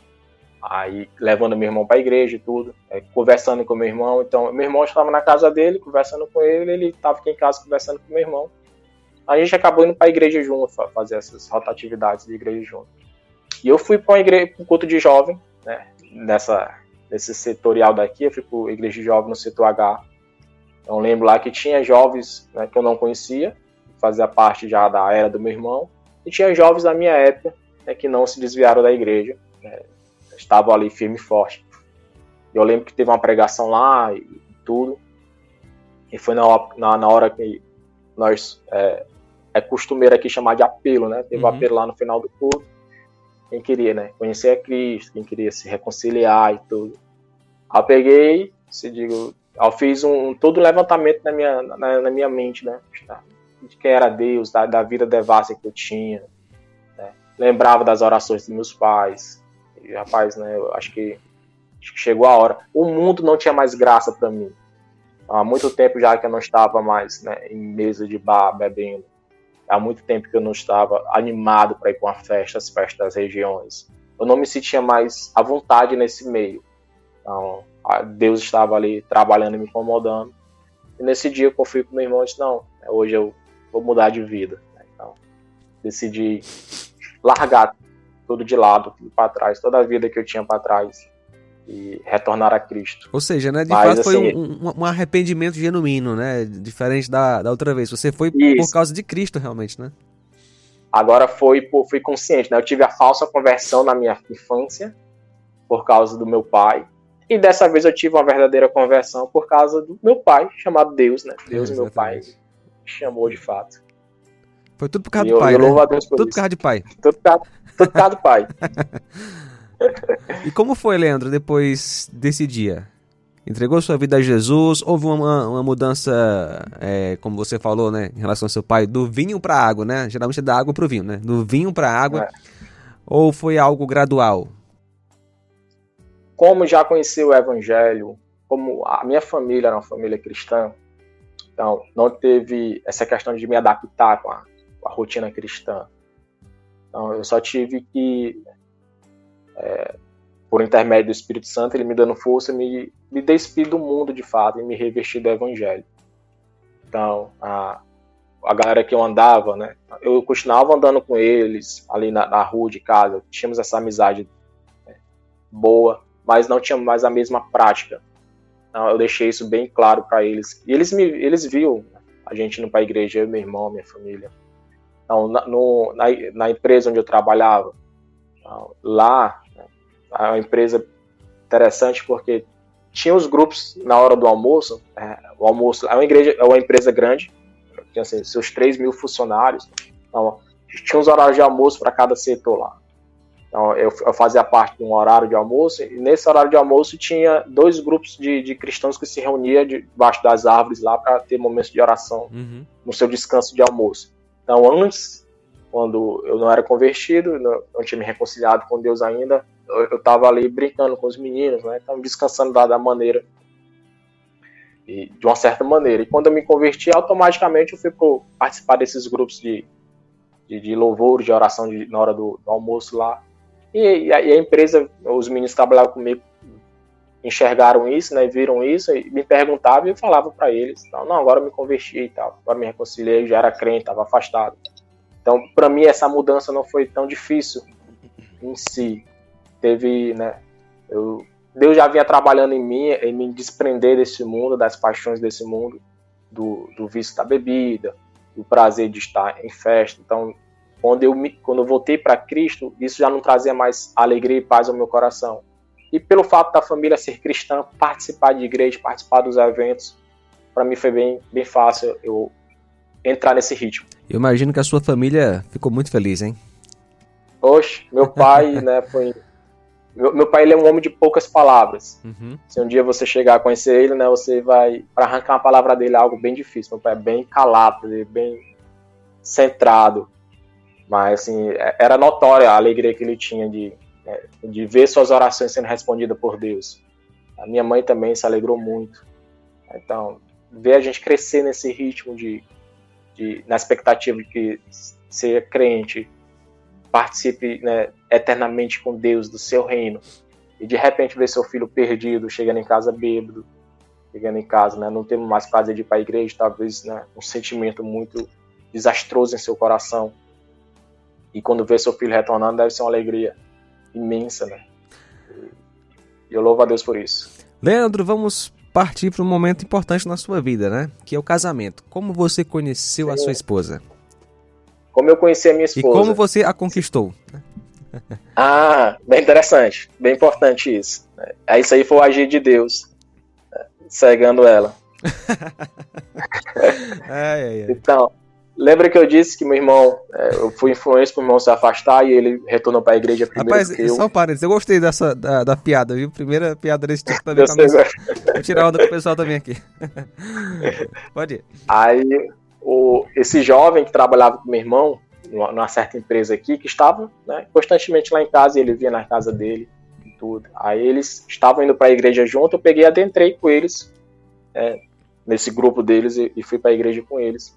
Speaker 3: Aí levando meu irmão para a igreja e tudo, conversando com meu irmão. Então, meu irmão estava na casa dele, conversando com ele, ele estava aqui em casa conversando com meu irmão. A gente acabou indo para a igreja junto, fazer essas rotatividades de igreja junto. E eu fui para um culto de jovem, né, nessa, nesse setorial daqui, eu fui para a igreja de jovem no setor H. Então lembro lá que tinha jovens, né, que eu não conhecia, fazia parte já da era do meu irmão, e tinha jovens da minha época, né, que não se desviaram da igreja, né, estavam ali firme e forte. Eu lembro que teve uma pregação lá e tudo, e foi na, na, na hora que nós... É, é costumeiro aqui chamar de apelo, né? Teve um uhum. apelo lá no final do culto. Quem queria, né? Conhecer a Cristo, quem queria se reconciliar e tudo. Aí eu peguei, se digo, eu fiz um, todo um levantamento na minha, na, na minha mente, né? De quem era Deus, da, da vida devassa que eu tinha. Né? Lembrava das orações dos meus pais. E, rapaz, né? Eu acho que, acho que chegou a hora. O mundo não tinha mais graça para mim. Há muito tempo já que eu não estava mais, né, em mesa de bar, bebendo. Há muito tempo que eu não estava animado para ir para uma festa, as festas das regiões. Eu não me sentia mais à vontade nesse meio. Então, Deus estava ali trabalhando e me incomodando. E nesse dia eu confio com meu irmão e disse, não, hoje eu vou mudar de vida. Então, decidi largar tudo de lado, tudo para trás, toda a vida que eu tinha para trás e retornar a Cristo.
Speaker 2: Ou seja, né, de Mas, fato assim, foi um, um, um arrependimento genuíno, né, diferente da, da outra vez. Você foi isso. Por causa de Cristo, realmente, né?
Speaker 3: Agora foi, fui consciente, né? Eu tive a falsa conversão na minha infância por causa do meu pai. E dessa vez eu tive uma verdadeira conversão por causa do meu pai, chamado Deus, né? Deus, é, meu pai, me chamou de fato.
Speaker 2: Foi tudo por causa e do eu, pai, eu né? Louvo a Deus por tudo isso. Por causa de pai.
Speaker 3: Tudo por causa, tudo por causa do pai.
Speaker 2: E como foi, Leandro, depois desse dia? Entregou sua vida a Jesus? Houve uma, uma mudança, é, como você falou, né, em relação ao seu pai, do vinho para a água, né? Geralmente é da água para o vinho, né? Do vinho para a água. É. Ou foi algo gradual?
Speaker 3: Como já conheci o Evangelho, como a minha família era uma família cristã, então não teve essa questão de me adaptar com a, com a rotina cristã. Então eu só tive que... É, por intermédio do Espírito Santo, ele me dando força, me, me despir do mundo de fato e me revestir do Evangelho. Então, a, a galera que eu andava, né? Eu continuava andando com eles ali na, na rua de casa, tínhamos essa amizade, né, boa, mas não tínhamos mais a mesma prática. Então, eu deixei isso bem claro para eles. E eles, me, eles viam a gente indo para a igreja, eu, meu irmão, minha família. Então, na, no, na, na empresa onde eu trabalhava, lá, é uma empresa interessante porque tinha os grupos na hora do almoço. É, o almoço é uma igreja, é uma empresa grande, tinha assim, seus três mil funcionários. Então, tinha uns horários de almoço para cada setor lá. Então, eu, eu fazia parte de um horário de almoço, e nesse horário de almoço tinha dois grupos de, de cristãos que se reuniam debaixo das árvores lá para ter momentos de oração, uhum, no seu descanso de almoço. Então, antes, quando eu não era convertido, não, não tinha me reconciliado com Deus ainda, eu estava ali brincando com os meninos, né? Então, descansando da, da maneira, e, de uma certa maneira. E quando eu me converti, automaticamente eu fui pro, participar desses grupos de, de, de louvor, de oração de, na hora do, do almoço lá. E, e, a, e a empresa, os meninos que trabalhavam comigo, enxergaram isso, né? Viram isso, e me perguntavam e eu falava para eles: não, não, agora eu me converti e tal, agora me reconciliei, já era crente, estava afastado. Então, para mim, essa mudança não foi tão difícil em si. Teve, né, eu, Deus já vinha trabalhando em mim, em me desprender desse mundo, das paixões desse mundo, do, do vício da bebida, do prazer de estar em festa. Então, quando eu, me, quando eu voltei para Cristo, isso já não trazia mais alegria e paz ao meu coração. E pelo fato da família ser cristã, participar de igreja, participar dos eventos, para mim foi bem, bem fácil eu entrar nesse ritmo.
Speaker 2: Eu imagino que a sua família ficou muito feliz, hein?
Speaker 3: Oxe, meu pai, né, foi... Meu, meu pai, ele é um homem de poucas palavras. Uhum. Se um dia você chegar a conhecer ele, né, você vai... Para arrancar uma palavra dele é algo bem difícil. Meu pai é bem calado, bem centrado. Mas, assim, era notória a alegria que ele tinha de, de ver suas orações sendo respondidas por Deus. A minha mãe também se alegrou muito. Então, ver a gente crescer nesse ritmo de... de na expectativa de que seja crente, participe, né, eternamente com Deus, do seu reino, e de repente ver seu filho perdido, chegando em casa bêbado, chegando em casa, né, não tendo mais prazer de ir para a igreja, talvez, né, um sentimento muito desastroso em seu coração, e quando vê seu filho retornando, deve ser uma alegria imensa, né, e eu louvo a Deus por isso.
Speaker 2: Leandro, vamos partir para um momento importante na sua vida, né, que é o casamento. Como você conheceu Sim. a sua esposa?
Speaker 3: Como eu conheci a minha esposa.
Speaker 2: E como você a conquistou?
Speaker 3: Ah, bem interessante, bem importante isso. É, isso aí foi o agir de Deus, cegando ela.
Speaker 2: ai, ai, ai.
Speaker 3: Então, lembra que eu disse que meu irmão, é, eu fui influência para o meu irmão se afastar e ele retornou para a igreja primeiro.
Speaker 2: Rapaz,
Speaker 3: que eu.
Speaker 2: Só um parênteses, eu gostei dessa, da, da piada, viu? Primeira piada desse tipo também. Vou tirar onda com o pessoal também aqui. Pode ir.
Speaker 3: Aí, o, esse jovem que trabalhava com meu irmão, numa, numa certa empresa aqui, que estava, né, constantemente lá em casa, e ele via na casa dele e tudo. Aí eles estavam indo para a igreja junto, eu peguei e adentrei com eles, é, nesse grupo deles, e, e fui para a igreja com eles.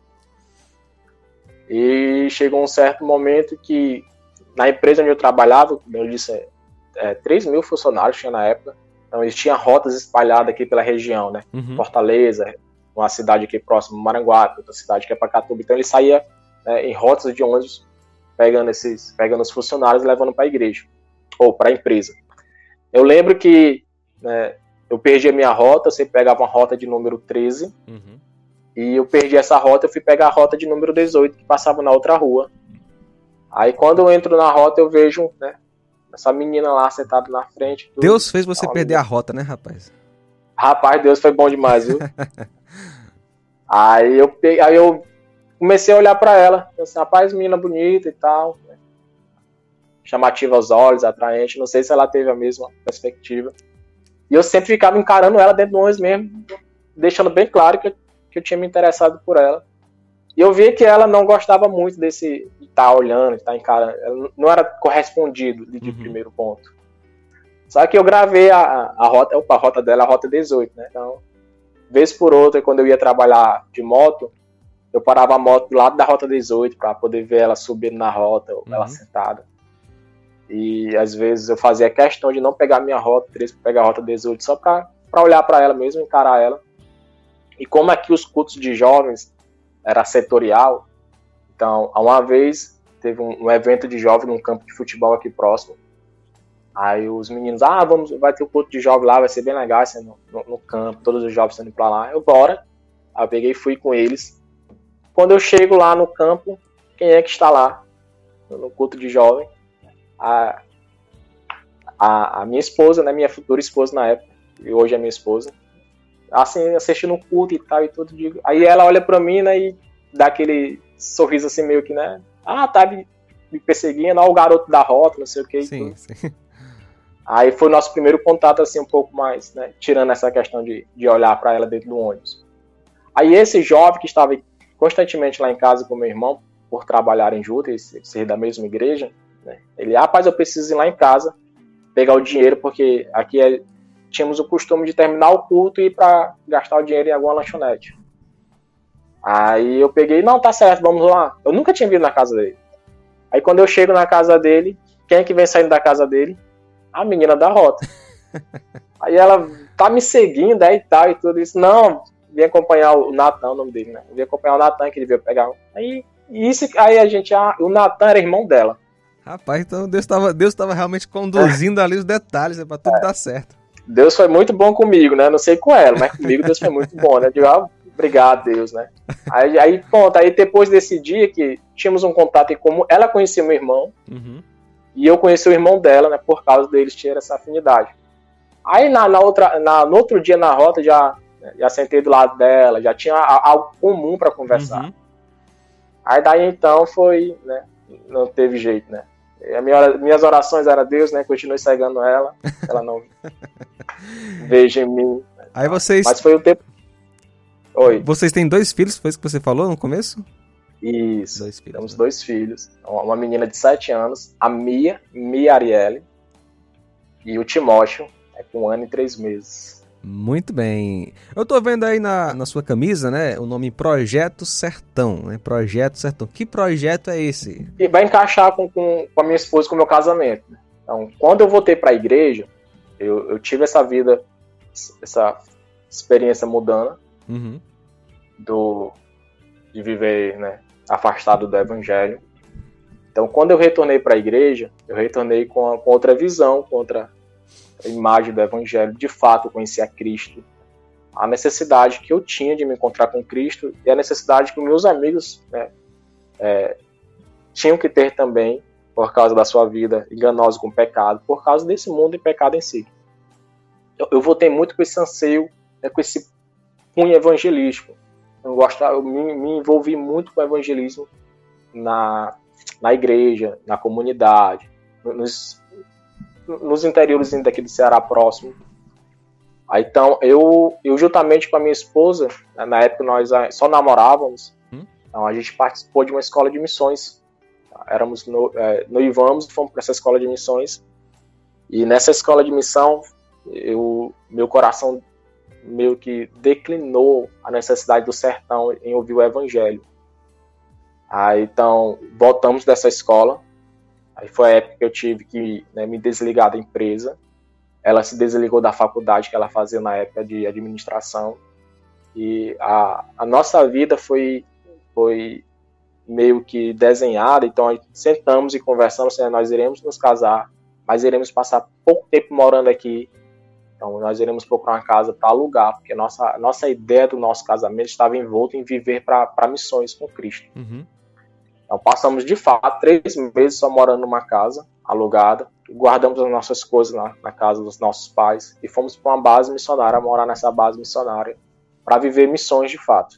Speaker 3: E chegou um certo momento que, na empresa onde eu trabalhava, como eu disse, é, é, três mil funcionários tinha na época, então eles tinham rotas espalhadas aqui pela região, né? Uhum. Fortaleza, uma cidade aqui próxima, Maranguape, outra cidade que é Pacatuba. Então ele saía, né, em rotas de ônibus, pegando, esses, pegando os funcionários e levando para a igreja, ou para a empresa. Eu lembro que, né, eu perdi a minha rota, você pegava uma rota de número treze, uhum. e eu perdi essa rota, eu fui pegar a rota de número dezoito, que passava na outra rua. Aí quando eu entro na rota, eu vejo, né, essa menina lá sentada na frente. Tudo.
Speaker 2: Deus fez você Olha, perder a rota, né, rapaz?
Speaker 3: Rapaz, Deus foi bom demais, viu? aí, eu peguei, aí eu comecei a olhar pra ela. Pensei, rapaz, menina bonita e tal. Né? Chamativa aos olhos, atraente. Não sei se ela teve a mesma perspectiva. E eu sempre ficava encarando ela dentro do ônibus mesmo, deixando bem claro que eu, que eu tinha me interessado por ela. E eu vi que ela não gostava muito desse de estar tá olhando, de estar tá encarando. Ela não era correspondido de uhum. primeiro ponto. Só que eu gravei a, a rota, opa, a rota dela, a rota dezoito, né? Então, vez por outra, quando eu ia trabalhar de moto, eu parava a moto do lado da rota dezoito para poder ver ela subindo na rota, ou uhum. ela sentada. E às vezes eu fazia questão de não pegar a minha rota, pegar a rota dezoito, só para olhar para ela mesmo, encarar ela. E como aqui os cultos de jovens, era setorial. Então, uma vez teve um, um evento de jovem num campo de futebol aqui próximo. Aí os meninos, ah, vamos, vai ter um culto de jovem lá, vai ser bem legal, assim, no, no, no campo, todos os jovens indo pra lá. Eu, bora. Aí eu peguei e fui com eles. Quando eu chego lá no campo, quem é que está lá no culto de jovem? A, a, a minha esposa, né, minha futura esposa na época, e hoje é minha esposa, assim, assistindo o culto e tal, e tudo. Digo. Aí ela olha pra mim, né, e dá aquele sorriso assim, meio que, né, ah, tá me, me perseguindo, ó, o garoto da rota, não sei o que.
Speaker 2: Sim, sim.
Speaker 3: Aí foi o nosso primeiro contato, assim, um pouco mais, né, tirando essa questão de, de olhar pra ela dentro do ônibus. Aí esse jovem que estava constantemente lá em casa com meu irmão, por trabalharem juntos, ser da mesma igreja, né, ele, ah, rapaz, eu preciso ir lá em casa, pegar o dinheiro, porque aqui é, tínhamos o costume de terminar o culto e ir para gastar o dinheiro em alguma lanchonete. Aí eu peguei, não, tá certo, vamos lá. Eu nunca tinha vindo na casa dele. Aí quando eu chego na casa dele, quem é que vem saindo da casa dele? A menina da rota. Aí ela tá me seguindo aí e tal e tudo isso. Não, vim acompanhar o Natan, o nome dele, né? Vim acompanhar o Natan, que ele veio pegar. Aí, isso, aí a gente, ah, o Natan era irmão dela.
Speaker 2: Rapaz, então Deus estava Deus tava realmente conduzindo é. ali os detalhes, né, pra tudo é. dar certo.
Speaker 3: Deus foi muito bom comigo, né? Não sei com ela, mas comigo Deus foi muito bom, né? Eu digo, ah, obrigado, Deus, né? Aí, aí, pronto, aí depois desse dia que tínhamos um contato em comum, ela conhecia meu irmão, uhum. e eu conheci o irmão dela, né? Por causa deles ter essa afinidade. Aí na, na outra, na, no outro dia na rota, já, já sentei do lado dela, já tinha algo comum para conversar. Uhum. Aí daí então foi, né? Não teve jeito, né? A minha, minhas orações eram a Deus, né? Continue cegando ela, ela não veja em mim.
Speaker 2: Aí vocês...
Speaker 3: Mas foi o tempo... Oi.
Speaker 2: Vocês têm dois filhos, foi isso que você falou no começo?
Speaker 3: Isso,
Speaker 2: dois filhos,
Speaker 3: temos
Speaker 2: né? dois
Speaker 3: filhos. Uma menina de sete anos, a Mia, Mia Arielle, e o Timóteo, é com um ano e três meses.
Speaker 2: Muito bem. Eu tô vendo aí na, na sua camisa, né, o nome Projeto Sertão, né? Projeto Sertão. Que projeto é esse?
Speaker 3: E vai encaixar com, com, com a minha esposa, com o meu casamento. Né? Então, quando eu voltei para a igreja, eu, eu tive essa vida, essa experiência mudando, uhum. do, de viver, né, afastado do evangelho. Então, quando eu retornei para a igreja, eu retornei com, a, com outra visão, com outra a imagem do evangelho. De fato, eu conheci a Cristo, a necessidade que eu tinha de me encontrar com Cristo e a necessidade que meus amigos, né, é, tinham que ter também, por causa da sua vida enganosa com o pecado, por causa desse mundo e pecado em si. Eu, eu voltei muito com esse anseio, né, com esse cunho evangelístico. Eu, gostava, eu me, me envolvi muito com o evangelismo na, na igreja, na comunidade, nos nos interiores daqui do Ceará próximo. Aí, então, eu, eu juntamente com a minha esposa, na época nós só namorávamos, hum? Então a gente participou de uma escola de missões. Éramos no, é, noivamos e fomos para essa escola de missões. E nessa escola de missão, eu, meu coração meio que declinou a necessidade do sertão em ouvir o evangelho. Aí, então, voltamos dessa escola. Aí foi a época que eu tive que, né, me desligar da empresa. Ela se desligou da faculdade que ela fazia na época de administração. E a, a nossa vida foi, foi meio que desenhada. Então, a gente sentamos e conversamos, né, nós iremos nos casar, mas iremos passar pouco tempo morando aqui. Então, nós iremos procurar uma casa para alugar, porque a nossa, nossa ideia do nosso casamento estava envolta em viver para missões com Cristo. Uhum. Então, passamos, de fato, três meses só morando numa casa alugada, guardamos as nossas coisas na, na casa dos nossos pais e fomos para uma base missionária, morar nessa base missionária, para viver missões de fato.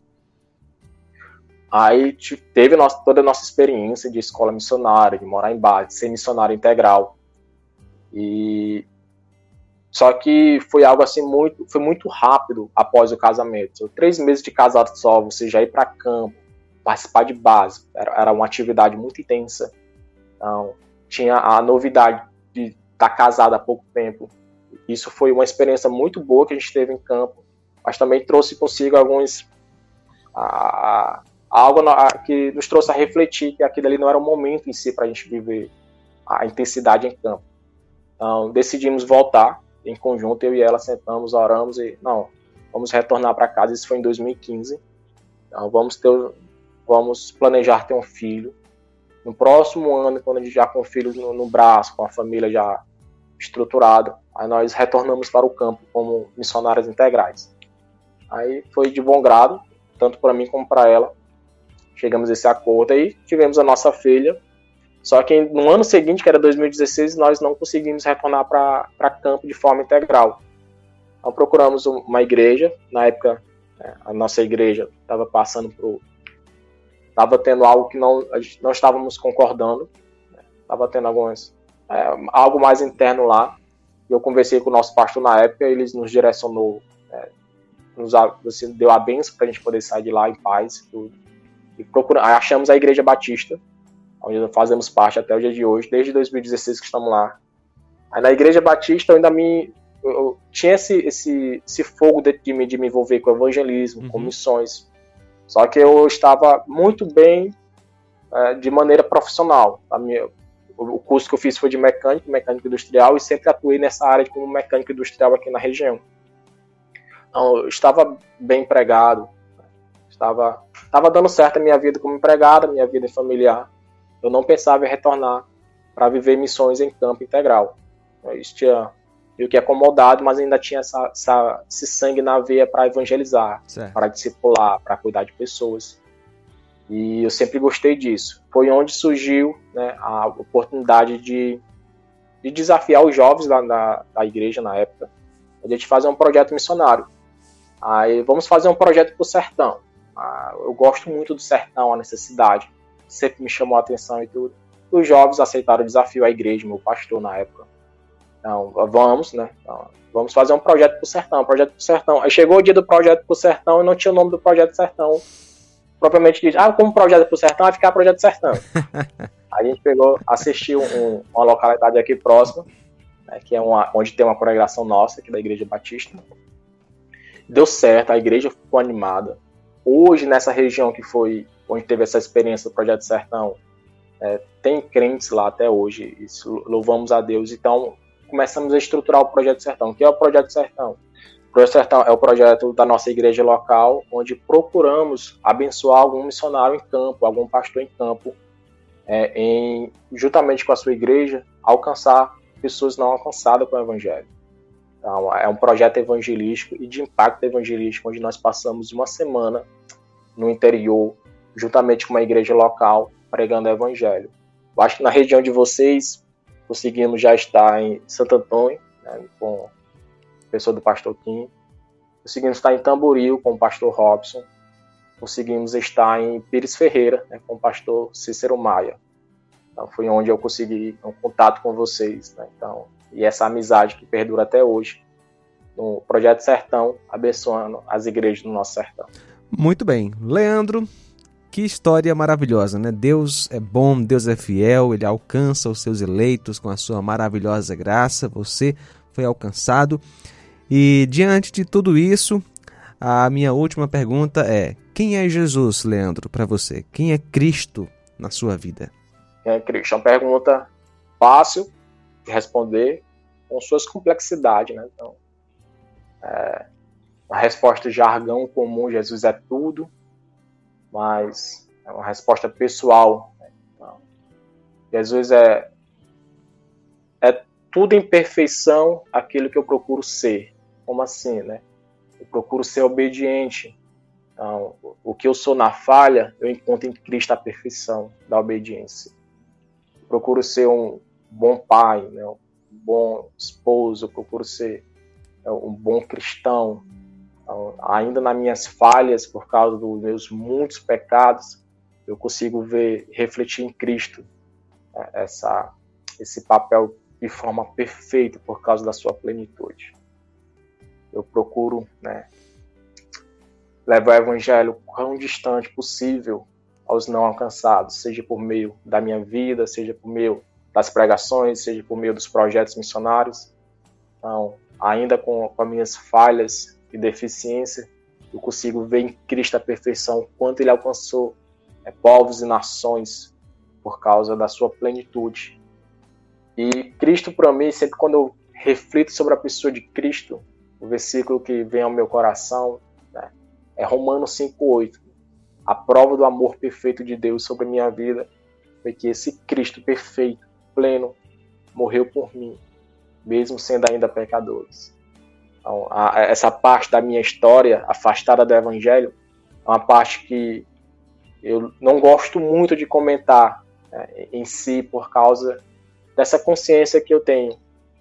Speaker 3: Aí teve nossa, toda a nossa experiência de escola missionária, de morar em base, de ser missionário integral. E... Só que foi algo assim muito, foi muito rápido após o casamento. So, três meses de casado só, você já ir para campo, participar de base, era, era uma atividade muito intensa. Então, tinha a novidade de estar casado há pouco tempo. Isso foi uma experiência muito boa que a gente teve em campo, mas também trouxe consigo alguns a, a, algo a, que nos trouxe a refletir que aquilo ali não era um momento em si para a gente viver a intensidade em campo. Então, decidimos voltar em conjunto, eu e ela sentamos, oramos e não, vamos retornar para casa. Isso foi em dois mil e quinze. Então, vamos ter vamos planejar ter um filho. No próximo ano, quando a gente já com o filho no, no braço, com a família já estruturada, aí nós retornamos para o campo como missionários integrais. Aí foi de bom grado, tanto para mim como para ela. Chegamos a esse acordo aí, tivemos a nossa filha. Só que no ano seguinte, que era dois mil e dezesseis, nós não conseguimos retornar para campo de forma integral. Então procuramos uma igreja. Na época, a nossa igreja estava passando por... Estava tendo algo que não, não estávamos concordando. Estava tendo algumas, é, algo mais interno lá. Eu conversei com o nosso pastor na época, ele nos direcionou, é, nos assim, deu a bênção para a gente poder sair de lá em paz. Tudo. E procura, achamos a Igreja Batista, onde fazemos parte até o dia de hoje, desde dois mil e dezesseis que estamos lá. Aí na Igreja Batista eu ainda me... Eu, eu tinha esse, esse, esse fogo dentro de mim de me envolver com evangelismo, uhum. com missões. Só que eu estava muito bem é, de maneira profissional. A minha, o, o curso que eu fiz foi de mecânico, mecânico industrial, e sempre atuei nessa área como mecânico industrial aqui na região. Então, eu estava bem empregado, estava, estava dando certo a minha vida como empregado, a minha vida familiar. Eu não pensava em retornar para viver missões em campo integral. Isso tinha meio que acomodado, mas ainda tinha essa, essa, esse sangue na veia para evangelizar, certo. Para discipular, para cuidar de pessoas. E eu sempre gostei disso. Foi onde surgiu, né, a oportunidade de, de desafiar os jovens da, da, da igreja na época, a gente fazer um projeto missionário. Aí vamos fazer um projeto para o sertão. Ah, eu gosto muito do sertão, a necessidade. Sempre me chamou a atenção e tudo. Os jovens aceitaram o desafio, a igreja, meu pastor na época. Então, vamos, né? Então, vamos fazer um projeto pro sertão, um projeto pro sertão. Aí chegou o dia do projeto pro sertão e não tinha o nome do projeto sertão. Propriamente dito, ah, como projeto pro sertão, vai ficar projeto sertão. Aí a gente pegou, assistiu um, uma localidade aqui próxima, né, que é uma, onde tem uma congregação nossa, aqui da Igreja Batista. Deu certo, a igreja ficou animada. Hoje, nessa região que foi, onde teve essa experiência do projeto sertão, é, tem crentes lá até hoje, isso, louvamos a Deus. Então, começamos a estruturar o Projeto Sertão. O que é o Projeto Sertão? O Projeto Sertão é o projeto da nossa igreja local, onde procuramos abençoar algum missionário em campo, algum pastor em campo, é, em, juntamente com a sua igreja, alcançar pessoas não alcançadas com o evangelho. Então, é um projeto evangelístico e de impacto evangelístico, onde nós passamos uma semana no interior, juntamente com uma igreja local, pregando o evangelho. Eu acho que na região de vocês, conseguimos já estar em Santo Antônio, né, com a pessoa do pastor Kim. Conseguimos estar em Tamboril, com o pastor Robson. Conseguimos estar em Pires Ferreira, né, com o pastor Cícero Maia. Então, foi onde eu consegui um contato com vocês. Né, então, e essa amizade que perdura até hoje, no Projeto Sertão, abençoando as igrejas do nosso sertão.
Speaker 2: Muito bem. Leandro, que história maravilhosa, né? Deus é bom, Deus é fiel, Ele alcança os seus eleitos com a sua maravilhosa graça. Você foi alcançado. E diante de tudo isso, a minha última pergunta é: quem é Jesus, Leandro, para você? Quem é Cristo na sua vida?
Speaker 3: Quem é Cristo? É uma pergunta fácil de responder, com suas complexidades, né? Então, é, a resposta jargão comum, Jesus é tudo, mas é uma resposta pessoal. Né? Então, Jesus é, é tudo em perfeição aquilo que eu procuro ser. Como assim, né? Eu procuro ser obediente. Então, o que eu sou na falha, eu encontro em Cristo a perfeição da obediência. Eu procuro ser um bom pai, né? Um bom esposo, eu procuro ser um bom cristão. Então, ainda nas minhas falhas, por causa dos meus muitos pecados, eu consigo ver, refletir em Cristo essa, esse papel de forma perfeita por causa da sua plenitude. Eu procuro, né, levar o evangelho o quão distante possível aos não alcançados, seja por meio da minha vida, seja por meio das pregações, seja por meio dos projetos missionários. Então, ainda com, com as minhas falhas e deficiência, eu consigo ver em Cristo a perfeição, quanto Ele alcançou é, povos e nações por causa da sua plenitude. E Cristo, para mim, sempre quando eu reflito sobre a pessoa de Cristo, o versículo que vem ao meu coração, né, é Romanos cinco oito. a prova do amor perfeito de Deus sobre a minha vida foi que esse Cristo perfeito, pleno, morreu por mim, mesmo sendo ainda pecadores. Então, a, essa parte da minha história, afastada do Evangelho, é uma parte que eu não gosto muito de comentar, né, em si, por causa dessa consciência que eu tenho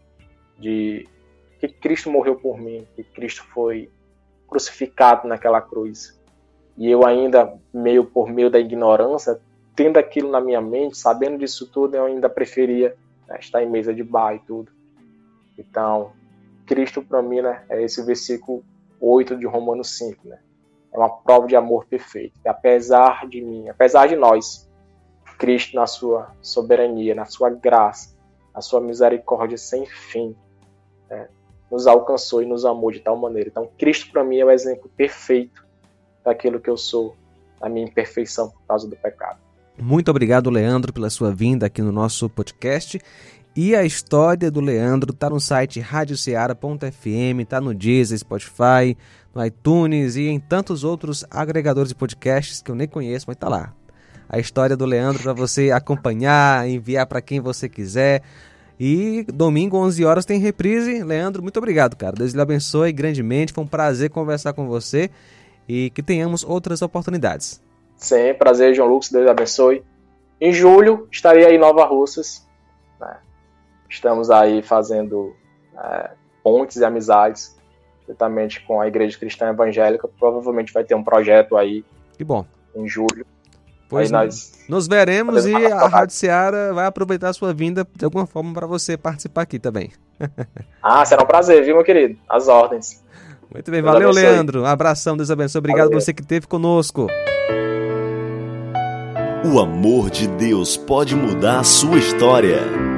Speaker 3: de que Cristo morreu por mim, que Cristo foi crucificado naquela cruz. E eu ainda, meio por meio da ignorância, tendo aquilo na minha mente, sabendo disso tudo, eu ainda preferia, né, estar em mesa de bar e tudo. Então, Cristo para mim, né, é esse versículo oito de Romanos cinco, né? É uma prova de amor perfeito. E apesar de mim, apesar de nós, Cristo na sua soberania, na sua graça, na sua misericórdia sem fim, né, nos alcançou e nos amou de tal maneira. Então, Cristo para mim é o exemplo perfeito daquilo que eu sou, da minha imperfeição por causa do pecado.
Speaker 2: Muito obrigado, Leandro, pela sua vinda aqui no nosso podcast. E a história do Leandro está no site rádio ceará ponto f m, está no Deezer, Spotify, no iTunes e em tantos outros agregadores de podcasts que eu nem conheço, mas está lá. A história do Leandro para você acompanhar, enviar para quem você quiser. E domingo, onze horas, tem reprise. Leandro, muito obrigado, cara. Deus lhe abençoe grandemente. Foi um prazer conversar com você e que tenhamos outras oportunidades.
Speaker 3: Sim, prazer, João Lucas. Deus lhe abençoe. Em julho, estarei aí em Nova Russas, né? Estamos aí fazendo é, pontes e amizades, juntamente com a Igreja Cristã Evangélica. Provavelmente vai ter um projeto aí.
Speaker 2: Que bom.
Speaker 3: Em julho.
Speaker 2: Pois nós nos veremos e a Rádio Ceará vai aproveitar a sua vinda de alguma forma para você participar aqui também.
Speaker 3: Ah, será um prazer, viu, meu querido? As ordens.
Speaker 2: Muito bem, Deus valeu, abençoe. Leandro. Um abração, Deus abençoe. Obrigado por você que esteve conosco.
Speaker 1: O amor de Deus pode mudar a sua história.